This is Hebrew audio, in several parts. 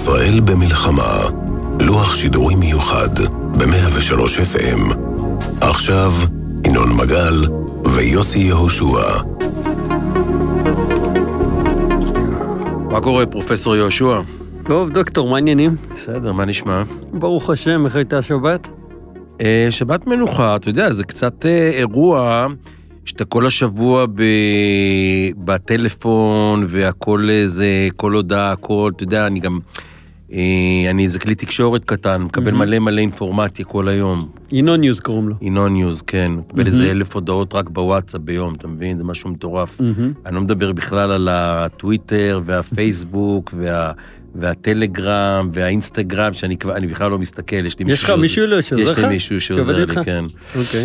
ישראל במלחמה, לוח שידורי מיוחד ב-103 FM. עכשיו ינון מגל ויוסי יהושע. מה קורה, פרופסור יהושע? טוב, דוקטור, מה העניינים? בסדר, מה נשמע? ברוך השם, איך הייתה שבת? שבת מנוחה, אתה יודע, זה קצת אירוע שאתה כל השבוע בטלפון והכל זה, כל הודעה, הכל, אתה יודע, אני זה כלי תקשורת קטן, מקבל מלא אינפורמציה כל היום. ינון ניוז קוראים לו. ינון ניוז, כן. מקבל איזה 1,000 הודעות רק בוואטסאפ ביום, אתה מבין? זה משהו מטורף. אני לא מדבר בכלל על הטוויטר והפייסבוק והטלגרם והאינסטגרם, שאני בכלל לא מסתכל, יש לי מישהו יש לך מישהו שעוזר לך? יש לי מישהו שעוזר לי, כן. אוקיי.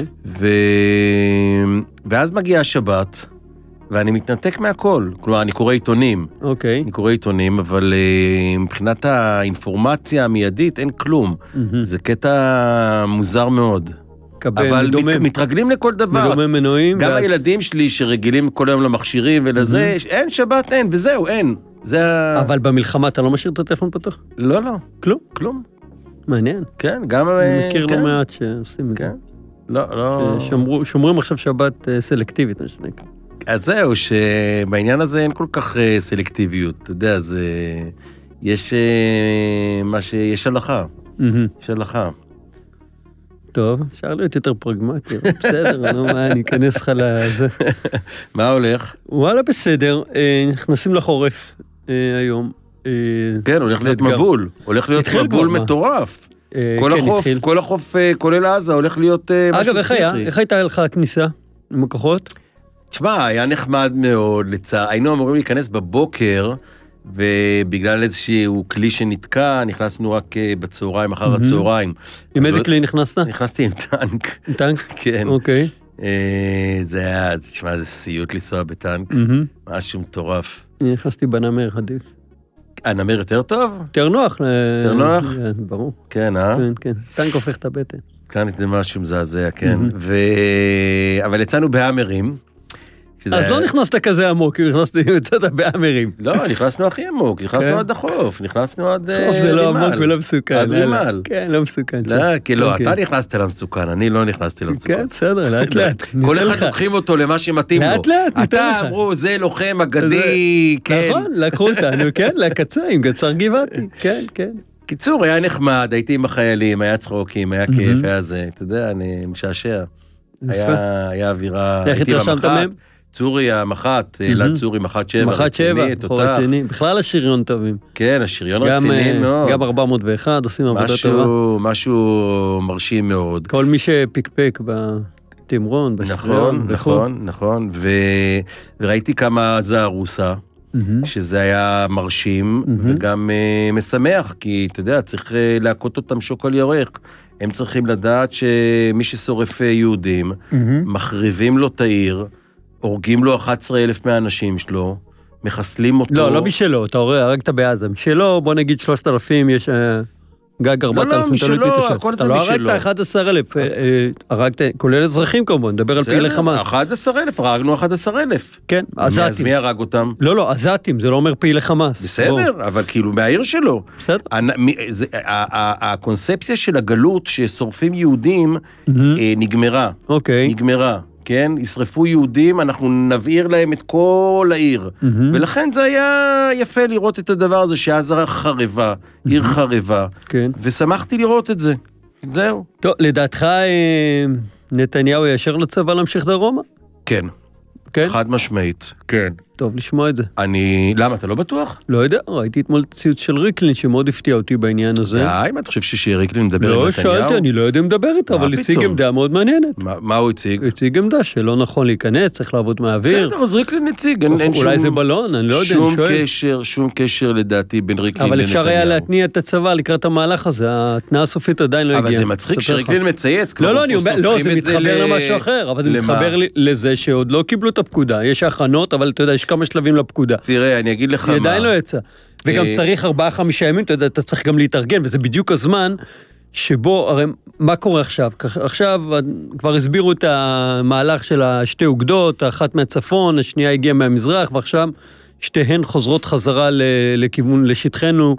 ואז מגיעה השבת, ואני מתנתק מהכל. כלומר, אני קורא עיתונים. אוקיי. אני קורא עיתונים, אבל מבחינת האינפורמציה המיידית, אין כלום. זה קטע מוזר מאוד. אבל מתרגלים לכל דבר. מדומם מנועים. גם הילדים שלי שרגילים כל היום למכשירים ולזה, אין שבת, אין, וזהו, אין. אבל במלחמה אתה לא משאיר את הטלפון פתוח? לא. כלום? מעניין. כן, גם... אני מכיר לא מעט שעושים את זה. לא. שומרים עכשיו שבת סלקטיבית, נשנק. אז זהו, שבעניין הזה אין כל כך סלקטיביות, אתה יודע, יש הלכה. יש הלכה. טוב, אפשר להיות יותר פרגמטי, בסדר, אני אכנס לך לזה. מה הולך? וואלה, בסדר, נכנסים לחורף היום. כן, הולך להיות מבול, הולך להיות מבול מטורף. כל החוף, כולל עזה, הולך להיות משהו אגב, איך הייתה לך הכניסה עם הכוחות? תשמע, היה נחמד מאוד, היינו אמורים להיכנס בבוקר, ובגלל איזשהו כלי שנתקע, נכנסנו רק בצהריים, אחר הצהריים. עם איזה כלי נכנסת? נכנסתי עם טנק. עם טנק? כן. אוקיי. זה היה, תשמע, זה סיוט לנסוע בטנק, משהו מטורף. נכנסתי בנמר, עדיף. הנמר יותר טוב? יותר נוח. יותר נוח? ברור. כן, כן. טנק הופך את הבטן. כאן זה משהו מזעזע, כן. אבל יצאנו בהאמרים. אז לא נכנסת כזה עמוק, נכנסתי יצאת בהאמרים. לא, נכנסנו הכי עמוק, נכנסנו עד החוף, נכנסנו עד חוף זה לא עמוק ולא מסוכן. עד רימל. כן, לא מסוכן. לא, כי לא, אתה נכנסת למסוכן, אני לא נכנסתי למסוכן. כן, בסדר, לאט לאט. כל אחד לוקחים אותו למה שמתאים לו. לאט לאט, ניתן לך. אתה אמרו, זה לוחם אגדי, כן. נכון, לקחו אותנו, כן, לקצה, עם גצר גבעתי, כן. קיצור, היה נחמד, הייתי עם החיילים, היה צחוקים, היה כיף, היה זה, אתה יודע, אני משעשע. היה אווירה, איך התרשמת מהם? צורי המח"ט, אלעד צורי, מח"ט 7. מח"ט 7, רציני. בכלל השריון טובים. כן, השריון רציני מאוד. גם 401 עושים עבודה טובה. משהו מרשים מאוד. כל מי שפיקפק בתמרון, בשריון. נכון. וראיתי כמה זה הרוסה, שזה היה מרשים, וגם משמח, כי אתה יודע, צריך להכות אותם שוק על ירך. הם צריכים לדעת שמי ששורף יהודים, מחריבים לו את העיר, הורגים לו 11,000 מהאנשים שלו, מחסלים אותו. לא בשלו, אתה הרגת בעזה. משלו, בוא נגיד 3,000, יש גג 4,000. לא, משלו, הכל זה משלו. אתה לא הרגת 11,000, הרגת, כולל אזרחים כמובן, נדבר על פעילי חמאס. 11,000, הרגנו 11,000 כן, עזתים. אז מי הרג אותם? לא, עזתים, זה לא אומר פעילי חמאס. בסדר, אבל כאילו מהעיר שלו. בסדר. הקונספציה של הגלות ששורפים יהודים נגמרה. אוקיי. נגמרה. כן, ישרפו יהודים, אנחנו נבעיר להם את כל העיר. ולכן זה היה יפה לראות את הדבר הזה, שעזה חרבה, עיר חרבה. כן. ושמחתי לראות את זה. זהו. טוב, לדעתך נתניהו ישר לצבא להמשיך דרומה? כן. כן? חד משמעית. כן. טוב, לשמוע את זה. למה, אתה לא בטוח? לא יודע, ראיתי אתמול ציוץ של ריקלין שמאוד הפתיע אותי בעניין הזה. די, מה אתה חושב שריקלין מדבר עם נתניהו? לא, שאלתי, אני לא יודע אם מדבר איתה, אבל הציג עמדה מאוד מעניינת. מה הוא הציג? הוא הציג עמדה שלא נכון להיכנס, צריך לעבוד מהאוויר. בסדר, אז ריקלין הציג. אולי זה בלון, אני לא יודע, אני שואל. שום קשר לדעתי בין ריקלין לנתניהו. אבל אפשר היה להתניע את הצבא לקראת המהלך הזה, התנאה הסופית עדיין לא הגיעה. אבל זה מצחיק שריקלין מצייץ. לא, זה מתחבר למשהו אחר, אבל זה מתחבר לזה שעוד לא קיבלו את הפקודה. יש הכנות, אבל אתה יודע, יש כמה שלבים לפקודה. תראה, אני אגיד לך מה. היא עדיין לא יצא. וגם צריך 4-5 ימים, אתה יודע, אתה צריך גם להתארגן, וזה בדיוק הזמן שבו, הרי מה קורה עכשיו? עכשיו כבר הסבירו את המהלך של השתי אוגדות, האחת מהצפון, השנייה הגיעה מהמזרח, ועכשיו שתיהן חוזרות חזרה לכיוון, לשטחנו,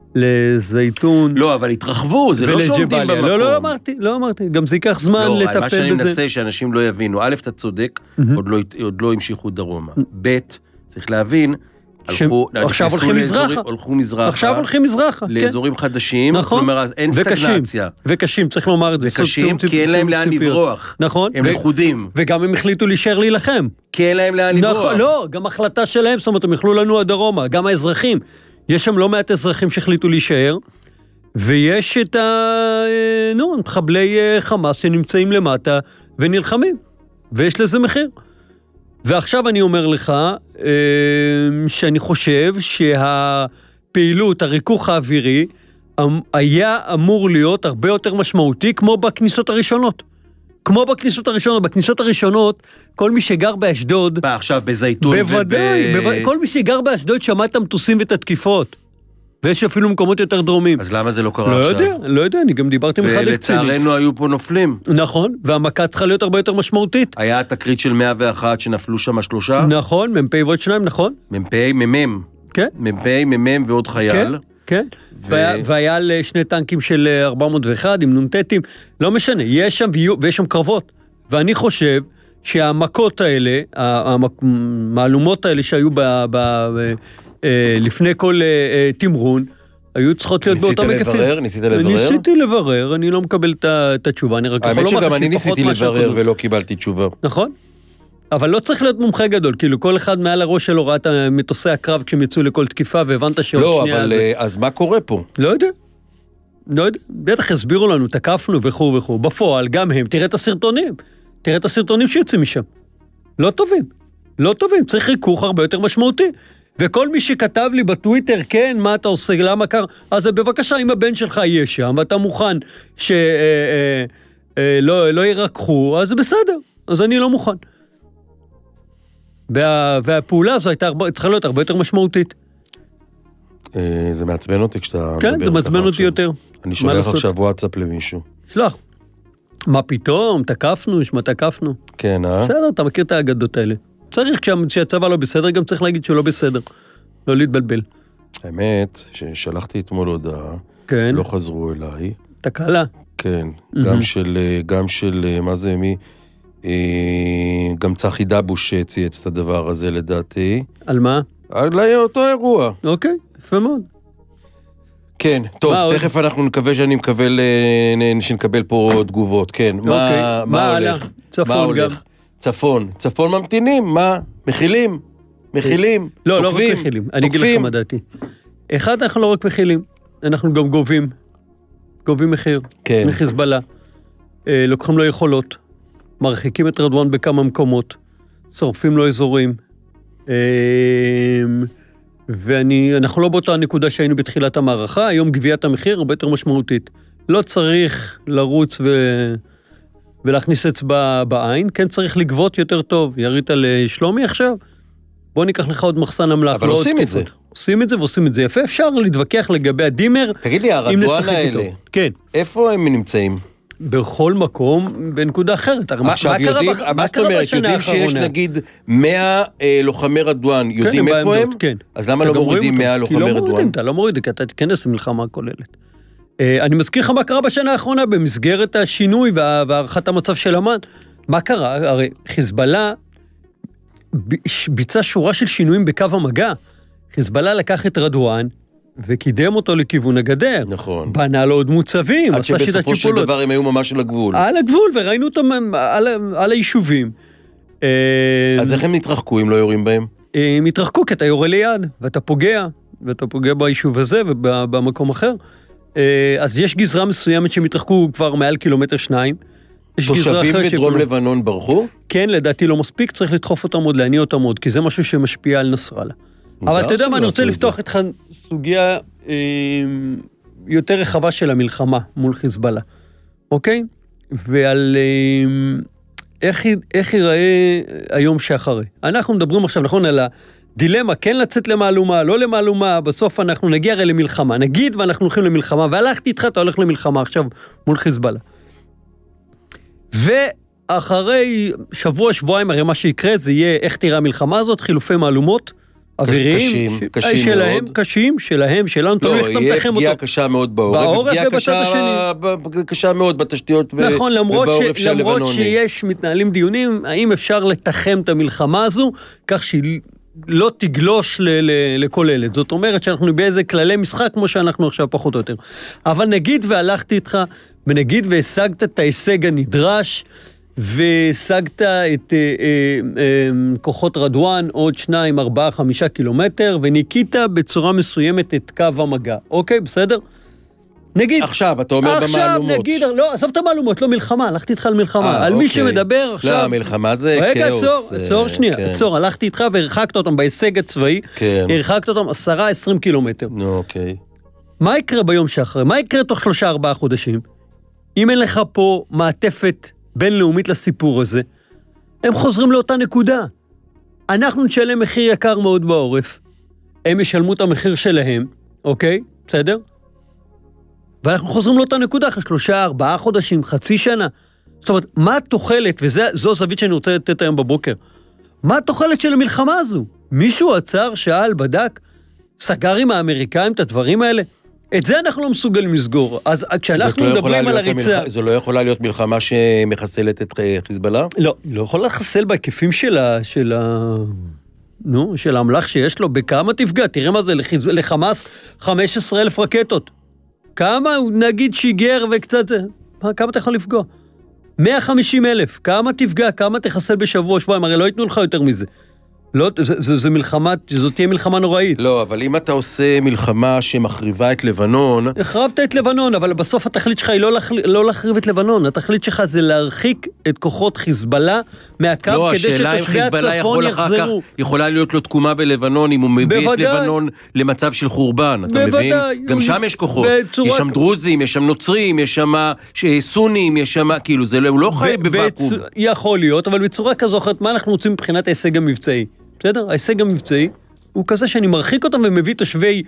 לזייתון. לא, אבל התרחבו, זה לא שעומדים במקום. לא אמרתי, גם זה ייקח זמן לטפל בזה. מה שאני מנסה שאנשים לא יבינו, א', אתה צודק, עוד לא המשיכו דרומה. ב', צריך להבין, עכשיו הולכים מזרחה. עכשיו הולכים מזרחה. לאזורים חדשים, כלומר, אין סטגנציה. וקשים, צריך לומר את זה. וקשים, כי אין להם לאן לברוח. נכון. הם לחודים. וגם הם החליטו להישאר להילחם. כי אין להם לאן לברוח. לא, גם החלטה שלהם, זאת אומרת, הם יכלו לנו הדרומה, גם האזרחים. יש שם לא מעט אזרחים שהחליטו להישאר, ויש את מחבלי חמאס שנמצאים למטה ונלחמים, ויש לזה מחיר. ועכשיו אני אומר לך, שאני חושב שהפעילות, הריכוך האווירי, היה אמור להיות הרבה יותר משמעותי, כמו בכניסות הראשונות. בכניסות הראשונות, כל מי שגר באשדוד... עכשיו בזייתון בוודאי, כל מי שגר באשדוד שמע את המטוסים ואת התקיפות. ויש אפילו מקומות יותר דרומים. אז למה זה לא קרה עכשיו? לא יודע, אני גם דיברתי עם אחד הקצינים. ולצערנו היו פה נופלים. נכון, והמכה צריכה להיות הרבה יותר משמעותית. היה תקרית של 101 שנפלו שם 3. נכון, מ"פ ועוד 2, נכון. מ"פ, מ"מ. כן. מ"פ, מ"מ ועוד חייל. כן. והיה על 2 טנקים של 401 עם נונטטים, לא משנה, יש שם ויש שם קרבות. ואני חושב שהמכות האלה, המעלומות האלה שהיו לפני כל תמרון, היו צריכות להיות באותם היקפים. ניסית לברר? ניסיתי לברר, אני לא מקבל את התשובה, אני רק יכול לומר האמת שגם אני ניסיתי לברר ולא קיבלתי תשובה. נכון? אבל לא צריך להיות מומחה גדול, כאילו כל אחד מעל הראש שלו ראה את מטוסי הקרב כשהם יצאו לכל תקיפה, והבנת שעוד שנייה... לא, אבל אז מה קורה פה? לא יודע. בטח הסבירו לנו, תקפנו וכו'. בפועל, גם הם, תראה את הסרטונים שיוצאים משם. לא טובים, צריך ריכוך הרבה יותר משמעותי. וכל מי שכתב לי בטוויטר, כן, מה אתה עושה, למה קר? אז בבקשה, אם הבן שלך יהיה שם, ואתה מוכן שלא ירקחו, אז זה בסדר, אז אני לא מוכן. והפעולה הזו צריכה להיות הרבה יותר משמעותית. זה מעצבן אותי כשאתה... כן, זה מעצבן אותי יותר. אני שולח עכשיו וואטסאפ למישהו. שלח. מה פתאום? תקפנו, תקפנו. כן, בסדר, אתה מכיר את האגדות האלה. צריך, כשהצבא לא בסדר, גם צריך להגיד שהוא לא בסדר. לא להתבלבל. האמת, ששלחתי אתמול הודעה, כן. לא חזרו אליי. תקלה. כן, גם של, מה זה, גם צחי דבוש צייץ את הדבר הזה לדעתי. על מה? על אותו אירוע. אוקיי, יפה מאוד. כן, טוב, תכף אנחנו שנקבל פה תגובות, כן. מה הולך? צפון גם. צפון ממתינים, מה? מכילים, לא רק מכילים, אני אגיד לכם מה דעתי. אחד, אנחנו לא רק מכילים, אנחנו גם גובים מחיר, מחיזבאללה, לוקחים לו יכולות, מרחיקים את רדואן בכמה מקומות, שורפים לו אזורים, ואנחנו לא באותה נקודה שהיינו בתחילת המערכה, היום גביית המחיר הרבה יותר משמעותית. לא צריך לרוץ ולהכניס אצבע בעין, כן צריך לגבות יותר טוב. ירית לשלומי עכשיו, בוא ניקח לך עוד מחסן המלח. אבל עושים את זה. עושים את זה יפה, אפשר להתווכח לגבי הדימר. תגיד לי, הרדואן האלה, כן. איפה הם נמצאים? בכל מקום, בנקודה אחרת. עכשיו יודעים, מה זאת אומרת, יודעים שיש נגיד 100 לוחמי רדואן, יודעים איפה הם? כן. אז למה לא מורידים 100 לוחמי רדואן? אתה לא מוריד, כי אתה תיכנס למלחמה כוללת. אני מזכיר לך מה קרה בשנה האחרונה, במסגרת השינוי והערכת המצב של אמן. מה קרה? הרי חיזבאללה ביצע שורה של שינויים בקו המגע. חיזבאללה לקח את רדואן, וקידם אותו לכיוון הגדר. נכון. בנה לו עוד מוצבים. עד שבסופו של דבר הם היו ממש על הגבול. על הגבול, וראינו אותם על היישובים. אז איך הם נתרחקו אם לא יורים בהם? הם התרחקו, כי אתה יורה ליד, ואתה פוגע ביישוב הזה ובמקום אחר. אז יש גזרה מסוימת שהם התרחקו כבר מעל 1-2 קילומטר. תושבים בדרום לבנון ברחו? כן, לדעתי לא מספיק, צריך לדחוף אותם עוד, להניע אותם עוד, כי זה משהו שמשפיע על נסראללה. אבל אתה יודע מה, אני רוצה לפתוח איתך סוגיה יותר רחבה של המלחמה מול חיזבאללה, אוקיי? ועל איך ייראה היום שאחרי. אנחנו מדברים עכשיו, נכון, על הדילמה, כן לצאת למעלומה, לא למעלומה, בסוף אנחנו נגיע הרי למלחמה, נגיד ואנחנו הולכים למלחמה, והלכתי איתך, אתה הולך למלחמה עכשיו מול חיזבאללה. ואחרי שבוע, שבועיים, הרי מה שיקרה זה יהיה איך תראה המלחמה הזאת, חילופי מעלומות, אוויריים, קשים שלהם, מאוד. קשים, שלנו, לא, תלוי איך אתה יהיה מתחם פגיעה אותו. קשה מאוד בעורף, בעורף ופגיעה ובצד קשה מאוד בתשתיות נכון, ובעורף של למרות הלבנוני. שיש מתנהלים דיונים, האם אפשר לתחם את המלחמה הזו, כך שהיא לא תגלוש לכל ילד. זאת אומרת שאנחנו באיזה כללי משחק, כמו שאנחנו עכשיו פחות או יותר. אבל נגיד והלכתי איתך, ונגיד והשגת את ההישג הנדרש, והשגת את כוחות רדואן, עוד 2, 4, 5 קילומטר, וניקית בצורה מסוימת את קו המגע. אוקיי, בסדר? נגיד... עכשיו, אתה אומר במעלומות. עכשיו, נגיד, לא, עזוב את המעלומות, לא מלחמה, הלכתי איתך על מלחמה. על מי שמדבר עכשיו... לא, המלחמה זה כאוס. רגע, עצור שנייה, עצור, הלכתי איתך והרחקת אותם בהישג הצבאי, הרחקת אותם 10-20 קילומטר. אוקיי. מה יקרה ביום שאחרי? מה יקרה תוך 3-4 חודשים? אם אין לך פה מעטפת בינלאומית לסיפור הזה, הם חוזרים לאותה נקודה. אנחנו נשלם מחיר יקר מאוד בעורף, הם ישלמו את המחיר שלהם, אוקיי? בסדר? ואנחנו חוזרים לאותה נקודה, אחרי 3-4 חודשים, חצי שנה. זאת אומרת, מה התוחלת, וזו זווית שאני רוצה לתת היום בבוקר, מה התוחלת של המלחמה הזו? מישהו עצר, שאל, בדק, סגר עם האמריקאים את הדברים האלה? את זה אנחנו לא מסוגלים לסגור. אז כשאנחנו מדברים על הריצה... זו לא יכולה להיות מלחמה שמחסלת את חיזבאללה? לא, היא לא יכולה לחסל בהיקפים של המלח שיש לו. בכמה תפגע? תראה מה זה, לחמאס 15,000 רקטות. כמה, נגיד שיגר וקצת זה, כמה אתה יכול לפגוע? 150,000, כמה תפגע, כמה תחסל בשבוע, שבועיים, הרי לא ייתנו לך יותר מזה. לא, זה מלחמה, זאת תהיה מלחמה נוראית. לא, אבל אם אתה עושה מלחמה שמחריבה את לבנון... החרבת את לבנון, אבל בסוף התכלית שלך היא לא להחריב את לבנון, התכלית שלך זה להרחיק את כוחות חיזבאללה מהקו, לא, כדי שתושבי הצפון יחזרו. יכולה להיות לו תקומה בלבנון, אם הוא מביא את לבנון למצב של חורבן, אתה מבין? גם שם יש כוחות, יש שם דרוזים, יש שם נוצרים, יש שם סונים, יש שם, כאילו, הוא לא חי בוואקום. יכול להיות, אבל בצורה כזו אחרת, מה אנחנו רוצים מבחינת ההישג המבצעי? בסדר? ההישג המבצעי הוא כזה שאני מרחיק אותם ומביא תושבי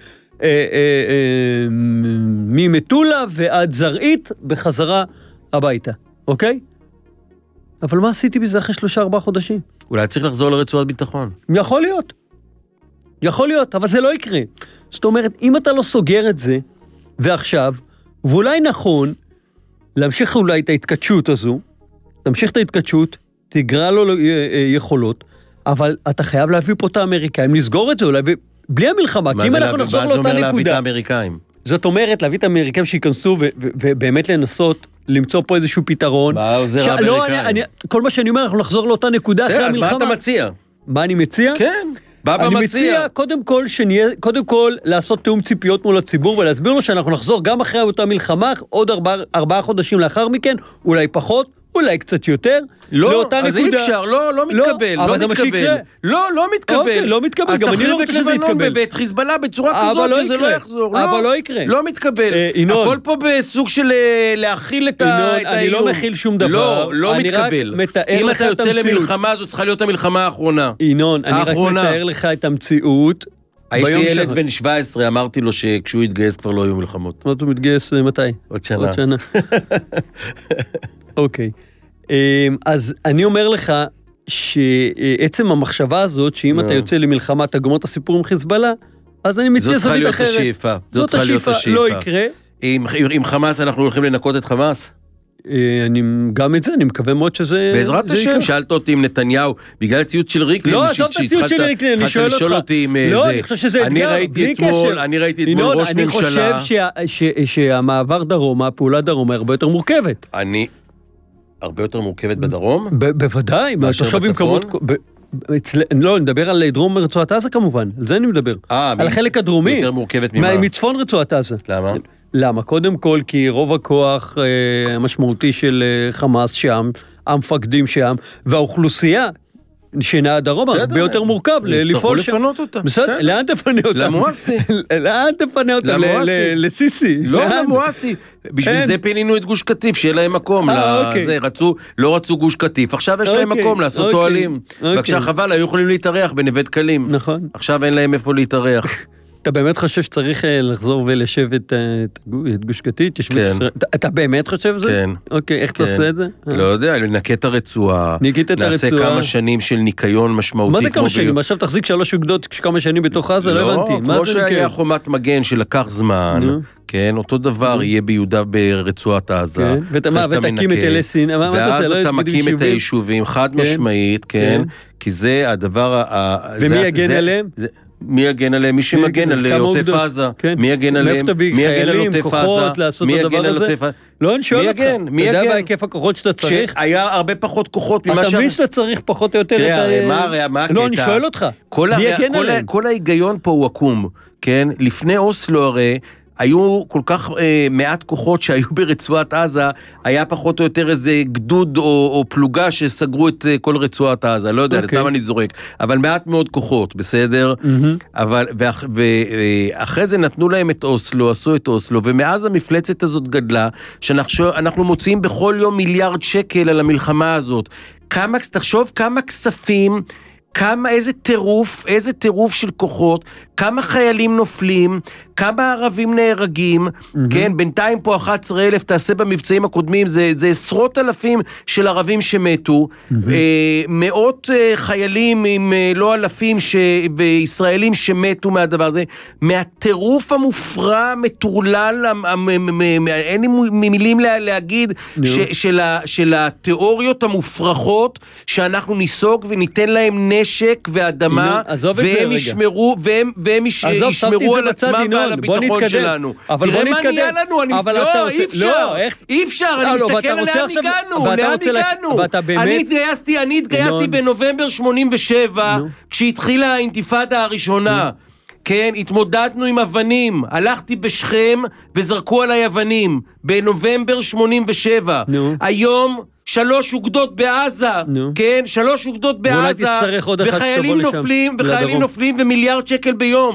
ממטולה ועד זרעית בחזרה הביתה, אוקיי? אבל מה עשיתי בזה אחרי 3-4 חודשים? אולי צריך לחזור לרצועת ביטחון. יכול להיות, אבל זה לא יקרה. זאת אומרת, אם אתה לא סוגר את זה, ועכשיו, ואולי נכון, להמשיך אולי את ההתקדשות הזו, תמשיך את ההתקדשות, תגרע לו יכולות, אבל אתה חייב להביא פה את האמריקאים, לסגור את זה אולי, בלי המלחמה, כי אם אנחנו נחזור לאותה נקודה. מה זה אומר להביא את האמריקאים? זאת אומרת, להביא את האמריקאים שיכנסו, ובאמת לנסות למצוא פה איזשהו פתרון. מה עוזר האמריקאים? כל מה שאני אומר, אנחנו נחזור לאותה נקודה אחרי המלחמה. אז מה אתה מציע? מה אני מציע? כן, אני מציע קודם כל לעשות תאום ציפיות מול הציבור, ולהסביר לו שאנחנו נחזור גם אחרי אותה מלחמה, עוד 4 חודשים לאחר מכן, אולי פחות, אולי קצת יותר, לאותה נקודה. אז אי אפשר, לא מתקבל, לא מתקבל. לא מתקבל, גם אני לא רוצה שזה יתקבל. אז תחריב את לבנון בבית חיזבאללה בצורה כזאת שזה לא יחזור. אבל לא יקרה. לא מתקבל. הכל פה בסוג של להכיל את האיום. אני לא מכיל שום דבר. לא מתקבל. אם אתה יוצא למלחמה, זו צריכה להיות המלחמה האחרונה. ינון, אני רק מתאר לך את המציאות. יש לי ילד בן 17, אמרתי לו שכשהוא יתגייס כבר לא יהיו מלחמות. הוא מתגייס מתי? עוד שנה. אוקיי. אז אני אומר לך שעצם המחשבה הזאת, שאם אתה יוצא למלחמה, אתה גומר את הסיפור עם חיזבאללה, אז אני מציע זווית אחרת. זאת צריכה להיות השאיפה. לא יקרה. עם חמאס אנחנו הולכים לנקות את חמאס? גם את זה, אני מקווה מאוד שזה... בעזרת השם, שאלת אותי עם נתניהו, בגלל הציוץ של ריקלין, לא, עזוב את הציוץ של ריקלין, אני שואל אותך. לא, אני חושב שזה אתגר, בלי קשר. אני ראיתי אתמול ראש ממשלה... אני חושב שהמעבר דרום, הפעולה דרום, הרבה יותר מורכבת. הרבה יותר מורכבת בדרום? בוודאי. מאשר בצפון? לא, אני מדבר על דרום רצועת עזה כמובן, על זה אני מדבר. על החלק הדרומי. יותר מורכבת ממה? מצפון רצועת עזה. למה? למה? קודם כל, כי רוב הכוח המשמעותי של חמאס שם, המפקדים שם, והאוכלוסייה שנעה דרום, הרבה יותר מורכב לפעול שם. לפנות אותם. בסדר, לאן תפנה אותם? למואסי. לאן תפנה אותם? לסיסי. לא למואסי. בשביל זה פינינו את גוש קטיף, שיהיה להם מקום. לא רצו גוש קטיף, עכשיו יש להם מקום לעשות אוהלים. בבקשה חבל, היו יכולים להתארח בנווה דקלים. נכון. עכשיו אין להם איפה להתארח. אתה באמת חושב שצריך לחזור ולשב את גוש קטיף? אתה באמת חושב זה? כן. אוקיי, איך תעשה את זה? לא יודע, נקה את הרצועה. נעשה כמה שנים של ניקיון משמעותי. מה זה כמה שנים? עכשיו תחזיק 3 אוגדות כמה שנים בתוך עזה, לא הבנתי. לא, כמו שהיה חומת מגן שלקח זמן, כן, אותו דבר יהיה ביהודה ברצועת עזה. ותקים את אלי סיני. ואז אתה מקים את היישובים, חד משמעית, כן, כי זה הדבר... ומי יגן עליהם? מי יגן עליהם? מי שמגן על עוטף עזה. מי יגן עליהם? מי יגן על עוטף עזה? מי יגן על עוטף עזה? לא, אני שואל אותך. אתה יודע בהיקף הכוחות שאתה צריך? שהיה הרבה פחות כוחות ממה אתה מבין שאתה צריך פחות או יותר את ה... מה הקטע? לא, אני שואל אותך. מי יגן עליהם? כל ההיגיון פה הוא עקום, כן? לפני אוסלו הרי, היו כל כך מעט כוחות שהיו ברצועת עזה, היה פחות או יותר איזה גדוד או פלוגה שסגרו את כל רצועת עזה, לא יודע, סתם אני זורק, אבל מעט מאוד כוחות, בסדר? ואחרי זה נתנו להם את אוסלו, עשו את אוסלו, ומאז המפלצת הזאת גדלה, שאנחנו מוציאים בכל יום מיליארד שקל על המלחמה הזאת. תחשוב כמה כספים, איזה טירוף של כוחות, כמה חיילים נופלים, כמה ערבים נהרגים, כן, בינתיים פה 11,000, תעשה במבצעים הקודמים, זה עשרות אלפים של ערבים שמתו, מאות חיילים, עם לא אלפים וישראלים שמתו מהדבר הזה, מהטירוף המופרע, מטורלל, אין לי מילים להגיד, של התיאוריות המופרכות, שאנחנו ניסוג וניתן להם נשק ואדמה, והם ישמרו על עצמם ועל הביטחון שלנו. תראה מה נהיה לנו, אי אפשר, אני מסתכל על לאן הגענו. אני התגייסתי בנובמבר 87, כשהתחילה האינתיפאדה הראשונה. כן, התמודדנו עם אבנים, הלכתי בשכם וזרקו עליי אבנים, בנובמבר 87. היום 3 אוגדות בעזה, כן, 3 אוגדות בעזה, וחיילים נופלים ומיליארד שקל ביום.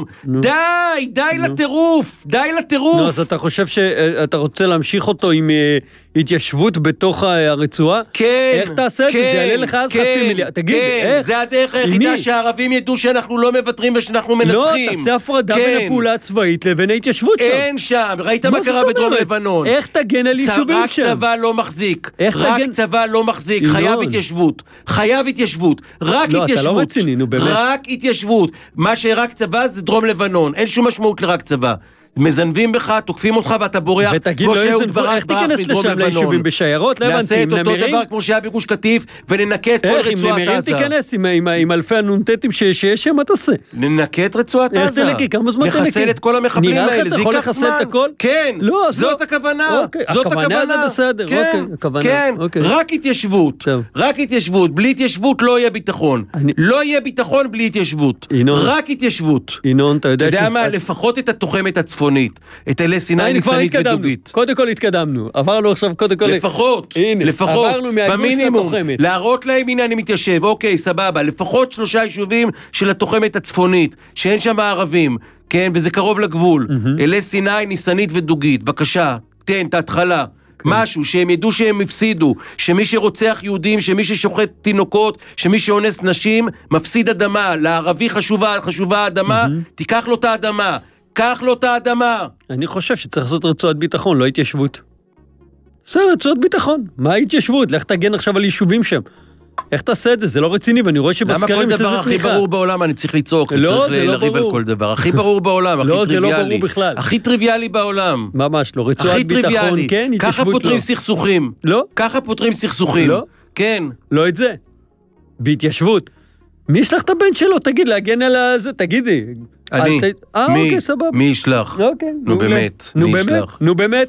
די לטירוף, די לטירוף. אז אתה חושב שאתה רוצה להמשיך אותו עם התיישבות בתוך הרצועה? כן. איך תעשה את זה? זה יעלה לך אז 0.5 מיליארד. תגיד, איך? זה הדרך היחידה שהערבים ידעו שאנחנו לא מוותרים ושאנחנו מנצחים. לא, תעשה הפרדה בין הפעולה הצבאית לבין ההתיישבות שם. אין שם, ראית מה קרה בדרום לבנון. איך תגן על יישובים שם? רק צבא לא מחזיק. רק צבא לא מחזיק. חייב התיישבות. חייב התיישבות. רק התיישבות. לא, אתה לא רציני, נו באמת. רק התיישבות. מה שרק צבא זה דרום לבנון. אין שום משמעות לרק צבא. מזנבים בך, תוקפים אותך ואתה בורח. ותגיד, לא איך תיכנס לשם ליישובים בשיירות? לא הבנתי, נעשה את אותו דבר כמו שהיה בגוש קטיף, וננקה את כל רצועת עזה. איך, עם נמרים תיכנס, עם אלפי הנונטטים שיש שם, מה תעשה? ננקה את רצועת עזה. כמה זמן תלקי? נחסל את כל המחבלים האלה, זה ייקח זמן. כן, זאת הכוונה. זאת הכוונה. זה בסדר, כן, רק התיישבות. רק התיישבות. בלי התיישבות לא יהיה ביטחון. לא יהיה ביטחון בלי התיישבות. רק התיישבות. ינון, אתה יודע מה, לפחות את התוחמת הצפונית, את אלי סיני ניסנית ודוגית. קודם כל התקדמנו, עברנו עכשיו קודם כל... לפחות, במינימום, להראות להם, הנה אני מתיישב, אוקיי, סבבה, לפחות 3 יישובים של התוחמת הצפונית, שאין שם ערבים, כן, וזה קרוב לגבול, אלי סיני, ניסנית ודוגית, בבקשה, תן, את ההתחלה. משהו, שהם ידעו שהם הפסידו, שמי שרוצח יהודים, שמי ששוחט תינוקות, שמי שאונס נשים, מפסיד אדמה, לערבי חשובה האדמה, תיקח לו את האדמה, קח לו את האדמה. אני חושב שצריך לעשות רצועת ביטחון, לא התיישבות. בסדר, רצועת ביטחון. מה ההתיישבות? לך תגן עכשיו על יישובים שם. איך תעשה את זה? זה לא רציני, ואני רואה שבסקרים... למה כל דבר הכי ברור בעולם אני צריך לצעוק, וצריך לריב על כל דבר. הכי ברור בעולם, הכי טריוויאלי. לא, זה לא ברור בכלל. הכי טריוויאלי בעולם. ממש לא. רצועת ביטחון, כן, התיישבות לא. ככה פותרים סכסוכים. לא. ככה פותרים סכסוכים. לא. כן. לא את זה. בהתיישבות. מי ישלח את הבן שלו? תגיד, להגן על זה, תגידי. אני. אוקיי, סבבה. מי ישלח? אוקיי. נו באמת. נו באמת.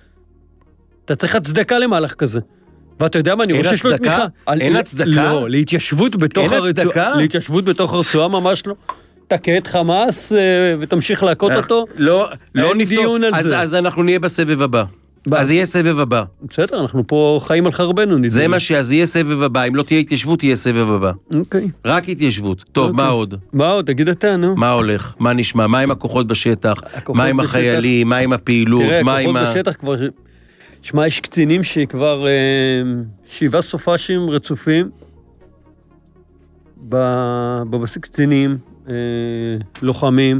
אתה צריך הצדקה למהלך כזה. ואתה יודע מה, אני רואה שיש לו תמיכה. אין הצדקה? לא, להתיישבות בתוך הרצועה. אין הצדקה? להתיישבות בתוך הרצועה ממש לא. תכה את חמאס ותמשיך להכות אותו. לא נפתור. אז אנחנו נהיה בסבב הבא. אז יהיה סבב הבא. בסדר, אנחנו פה חיים על חרבנו. זה מה אז יהיה סבב הבא. אם לא תהיה התיישבות, יהיה סבב הבא. אוקיי. רק התיישבות. טוב, מה עוד? מה עוד? תגיד אתה, נו. מה הולך? מה נשמע? מה עם הכוחות בשטח? מה עם החיילים? מה עם הפעילות? תראה, הכוחות בשטח כבר... שמע, יש קצינים שכבר 7 סופ"שים רצופים בבסיס קצינים, לוחמים,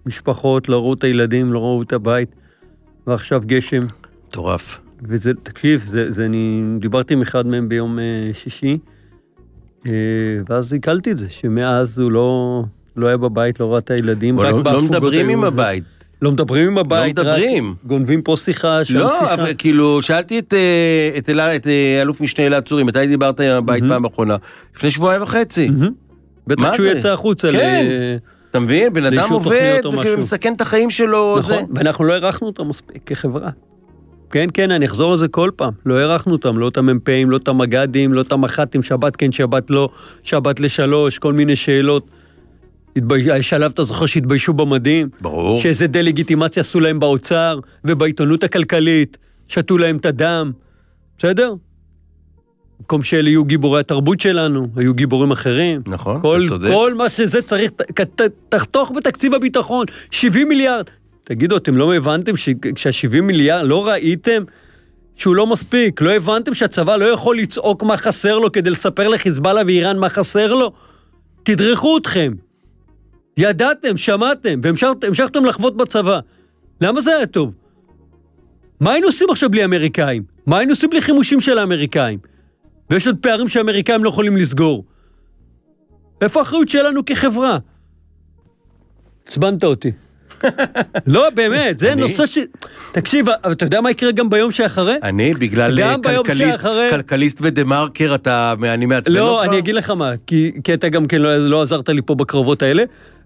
משפחות, לא ראו את הילדים, לא ראו את הבית, ועכשיו גשם. מטורף. וזה, תקשיב, אני דיברתי עם אחד מהם ביום שישי, ואז הקלתי את זה, שמאז הוא לא היה בבית, לא ראה את הילדים, רק בהפוגות. לא מדברים עם הבית. לא מדברים עם הבית, רק גונבים פה שיחה, שם לא, שיחה. אבל כאילו, שאלתי את אלוף משנה אלעד צורי, מתי דיברת עם הבית פעם האחרונה? לפני 1.5 שבועות. בטח שהוא יצא החוצה. כן, אתה מבין? בן אדם עובד, מסכן את החיים שלו. נכון, ואנחנו לא ערכנו אותם מספיק כחברה. כן, כן, אני אחזור על זה כל פעם. לא ערכנו אותם, לא את המ"פים, לא את המג"דים, לא את המח"טים, שבת כן, שבת לא, שבת ל3, כל מיני שאלות. שלב, אתה זוכר שהתביישו במדים? ברור. שאיזה דה-לגיטימציה עשו להם באוצר, ובעיתונות הכלכלית, שתו להם את הדם. בסדר? במקום שאלה יהיו גיבורי התרבות שלנו, היו גיבורים אחרים. נכון, אתה צודק. כל מה שזה צריך, תחתוך בתקציב הביטחון, 70 מיליארד. תגידו, אתם לא הבנתם שה-70 מיליארד, לא ראיתם שהוא לא מספיק? לא הבנתם שהצבא לא יכול לצעוק מה חסר לו כדי לספר לחיזבאללה ואיראן מה חסר לו? תדרכו אתכם. ידעתם, שמעתם, והמשכתם לחוות בצבא. למה זה היה טוב? מה היינו עושים עכשיו בלי אמריקאים? מה היינו עושים בלי חימושים של האמריקאים? ויש עוד פערים שהאמריקאים לא יכולים לסגור. איפה האחריות שלנו כחברה? צבנת אותי. לא, באמת, זה נושא ש... תקשיב, אבל אתה יודע מה יקרה גם ביום שאחרי? אני, בגלל כלכליסט ודמרקר, אני מעצבן אותך? לא, אני אגיד לך מה, כי אתה גם כן לא עזרת לי פה בקרבות האלה,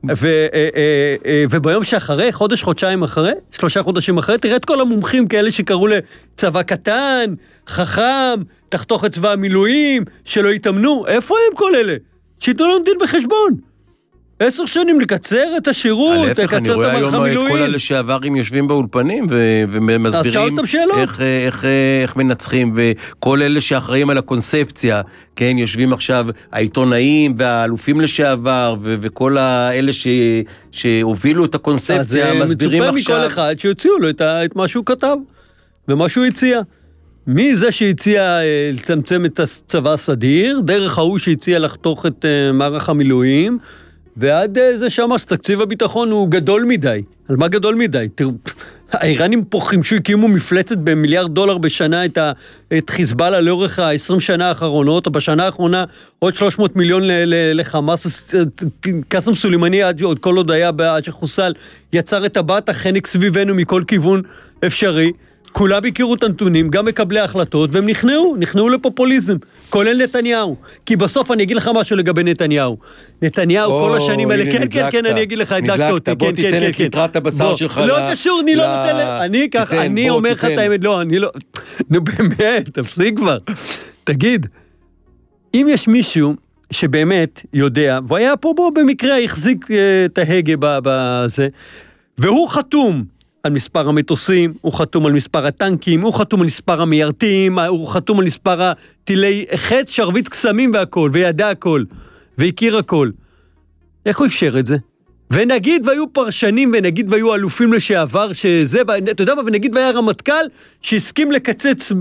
וביום שאחרי, חודשיים אחרי, 3 חודשים אחרי, תראה את כל המומחים כאלה שקראו לצבא קטן, חכם, תחתוך את צבא המילואים, שלא יתאמנו, איפה הם כל אלה? שיתנו לנו דין בחשבון. 10 שנים לקצר את השירות, לקצר את המערך המילואים. אני רואה היום את כל הלשעברים יושבים באולפנים ומסבירים איך מנצחים, וכל אלה שאחראים על הקונספציה, כן, יושבים עכשיו העיתונאים והאלופים לשעבר, וכל האלה שהובילו את הקונספציה, מסבירים עכשיו. אז מצופה מכל אחד שיוציאו לו את מה שהוא כתב, ומה שהוא הציע. מי זה שהציע לצמצם את הצבא הסדיר, דרך ההוא שהציע לחתוך את מערך המילואים, ועד זה שאמר שתקציב הביטחון הוא גדול מדי. על מה גדול מדי? תראו, האיראנים פה חימשו, הקימו מפלצת $1 מיליארד בשנה את חיזבאללה לאורך ה-20 שנה האחרונות, או בשנה האחרונה עוד 300 מיליון לחמאס, קסם סולימני עוד כל עוד היה עד שחוסל, יצר את הבת החנק סביבנו מכל כיוון אפשרי, כולם הכירו את הנתונים, גם מקבלי ההחלטות, והם נכנעו לפופוליזם, כולל נתניהו. כי בסוף אני אגיד לך משהו לגבי נתניהו. נתניהו כל השנים האלה, כן, אני אגיד לך, הדלקת אותי, בוא תיתן את ליטרת הבשר שלך. לא קשור, אני לא נותן לך, אני אומר לך את האמת, לא, אני לא, נו באמת, תפסיק כבר. תגיד, אם יש מישהו שבאמת יודע, והיה פה בו במקרה, החזיק את ההגה בזה, והוא חתום, על מספר המטוסים, הוא חתום על מספר הטנקים, הוא חתום על מספר המיירטים, הוא חתום על מספר הטילי חץ, שרביט קסמים והכל, וידע הכל, והכיר הכל. איך הוא אפשר את זה? ונגיד והיו פרשנים, ונגיד והיו אלופים לשעבר, שזה, אתה יודע מה, ונגיד והיה רמטכ"ל, שהסכים לקצץ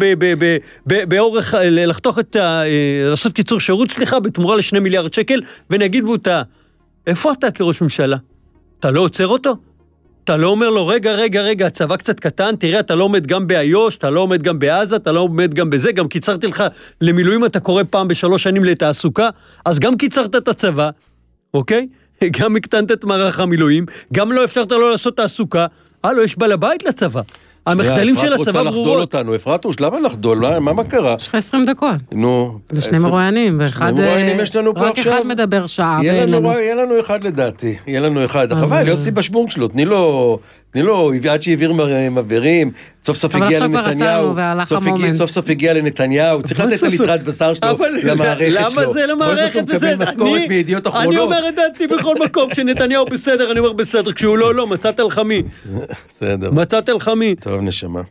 באורך, לחתוך את, לעשות קיצור שירות, בתמורה ל2 מיליארד שקל, ונגיד והוא טעה. איפה אתה כראש ממשלה? אתה לא עוצר אותו? אתה לא אומר לו, רגע, הצבא קצת קטן, תראה, אתה לא עומד גם באיו"ש, אתה לא עומד גם בעזה, אתה לא עומד גם בזה, גם קיצרתי לך למילואים, אתה קורא פעם ב3 שנים לתעסוקה, אז גם קיצרת את הצבא, אוקיי? גם הקטנת את מערך המילואים, גם לא אפשרת לו לעשות תעסוקה, יש בעל הבית לצבא. המחדלים של הצבא ברורות. אפרת רוצה לחדול אותנו, אפרתוש, למה לחדול? מה קרה? יש לך 20 דקות. נו. זה 2 מרואיינים, ואחד... 2 מרואיינים יש לנו פה רק עכשיו. אחד מדבר שעה. יהיה לנו אחד לדעתי, יהיה לנו אחד. חבל, יוסי בשוונג שלו, תני לו, עד שהעביר מבהרים, סוף סוף הגיע לנתניהו, סוף סוף הגיע לנתניהו, צריך לתת ליטרת בשר שלו למערכת שלו. למה זה למערכת וזה? אני אומר את דעתי בכל מקום, כשנתניהו בסדר, אני אומר בסדר, כשהוא לא, מצאת לך מי. בסדר. מצאת לך מי. טוב, נשמה.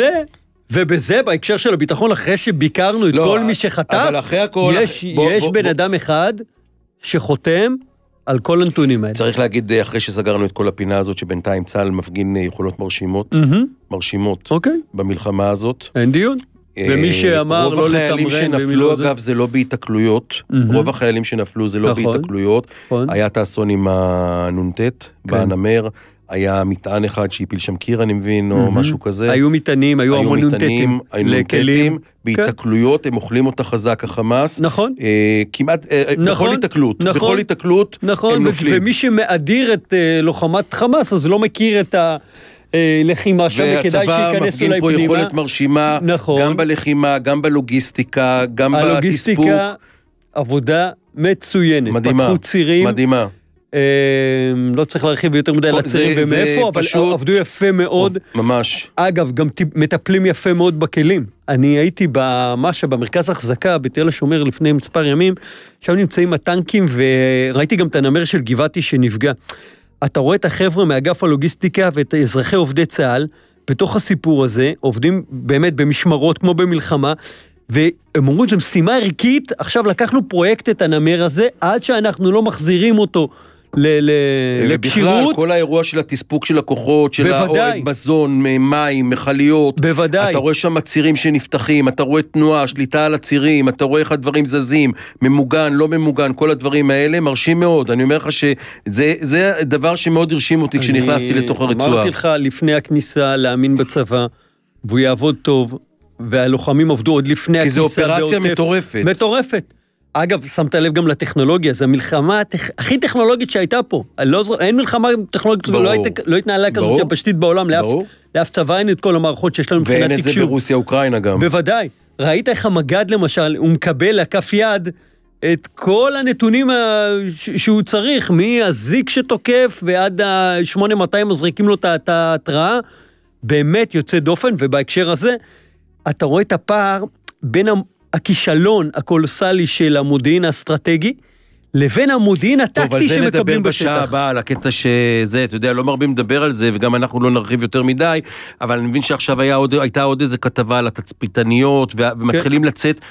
ובזה, בהקשר של הביטחון, אחרי שביקרנו את כל מי שחטף, יש בן אדם אחד שחותם על כל הנתונים האלה. צריך להגיד, אחרי שסגרנו את כל הפינה הזאת, שבינתיים צה"ל מפגין יכולות מרשימות במלחמה הזאת. אין דיון. ומי שאמר לא לתמרן. רוב החיילים שנפלו, אגב, זה לא בהתקלויות. רוב החיילים שנפלו זה לא בהתקלויות. היה את האסון עם הנונטט, באנמר. היה מטען אחד שהפיל שם קיר, אני מבין, או משהו כזה. היו מטענים, היו המון נונטטים לכלים. בהתקלויות, הם אוכלים אותה חזק, החמאס. נכון. כמעט, בכל התקלות. בכל התקלות, הם נופלים. ומי שמאדיר את לוחמת חמאס, אז לא מכיר את הלחימה שם, וכדאי שייכנס אולי פנימה. והצבא מפגין פה יכולת מרשימה, גם בלחימה, גם בלוגיסטיקה, גם בתספוק. הלוגיסטיקה, עבודה מצוינת. מדהימה. פתחו צירים. מדהימה. לא צריך להרחיב יותר מדי לצירים ומאיפה, אבל עבדו יפה מאוד. ממש. אגב, גם מטפלים יפה מאוד בכלים. אני הייתי במרכז החזקה, בתל השומר לפני מספר ימים, שם נמצאים הטנקים, וראיתי גם את הנמר של גבעתי שנפגע. אתה רואה את החבר'ה מאגף הלוגיסטיקה, ואת אזרחי עובדי צה"ל, בתוך הסיפור הזה, עובדים באמת במשמרות כמו במלחמה, והם אמרו, זו משימה ערכית, עכשיו לקחנו פרויקט את הנמר הזה, עד שאנחנו לא מחזירים אותו לקשירות. ובכלל, כל האירוע של התספוק של הכוחות, של האוהד מזון, מים, מחליות. בוודאי. אתה רואה שם הצירים שנפתחים, אתה רואה תנועה, שליטה על הצירים, אתה רואה איך הדברים זזים, ממוגן, לא ממוגן, כל הדברים האלה מרשים מאוד. אני אומר לך שזה דבר שמאוד הרשים אותי כשנכנסתי לתוך הרצועה. אמרתי לך לפני הכניסה להאמין בצבא, והוא יעבוד טוב, והלוחמים עבדו עוד לפני הכניסה. כי זו אופרציה מטורפת. מטורפת. אגב, שמת לב גם לטכנולוגיה, זו המלחמה הכי טכנולוגית שהייתה פה. אין מלחמה טכנולוגית, לא התנהלה כזאת פשטית בעולם, לאף צבא אין את כל המערכות שיש לנו מבחינת תקשור. ואין את זה ברוסיה, אוקראינה גם. בוודאי. ראית איך המגד למשל, הוא מקבל לכף יד את כל הנתונים שהוא צריך, מהזיק שתוקף ועד ה-8200 מזריקים לו את ההתראה, באמת יוצא דופן, ובהקשר הזה, אתה רואה את הפער בין הכישלון הקולוסלי של המודיעין האסטרטגי, לבין המודיעין הטקטי שמקבלים בשטח. טוב, על זה נדבר בשעה הבאה, על הקטע שזה, אתה יודע, לא מרבים לדבר על זה, וגם אנחנו לא נרחיב יותר מדי, אבל אני מבין שעכשיו הייתה עוד איזה כתבה על התצפיתניות, ומתחילים לצאת,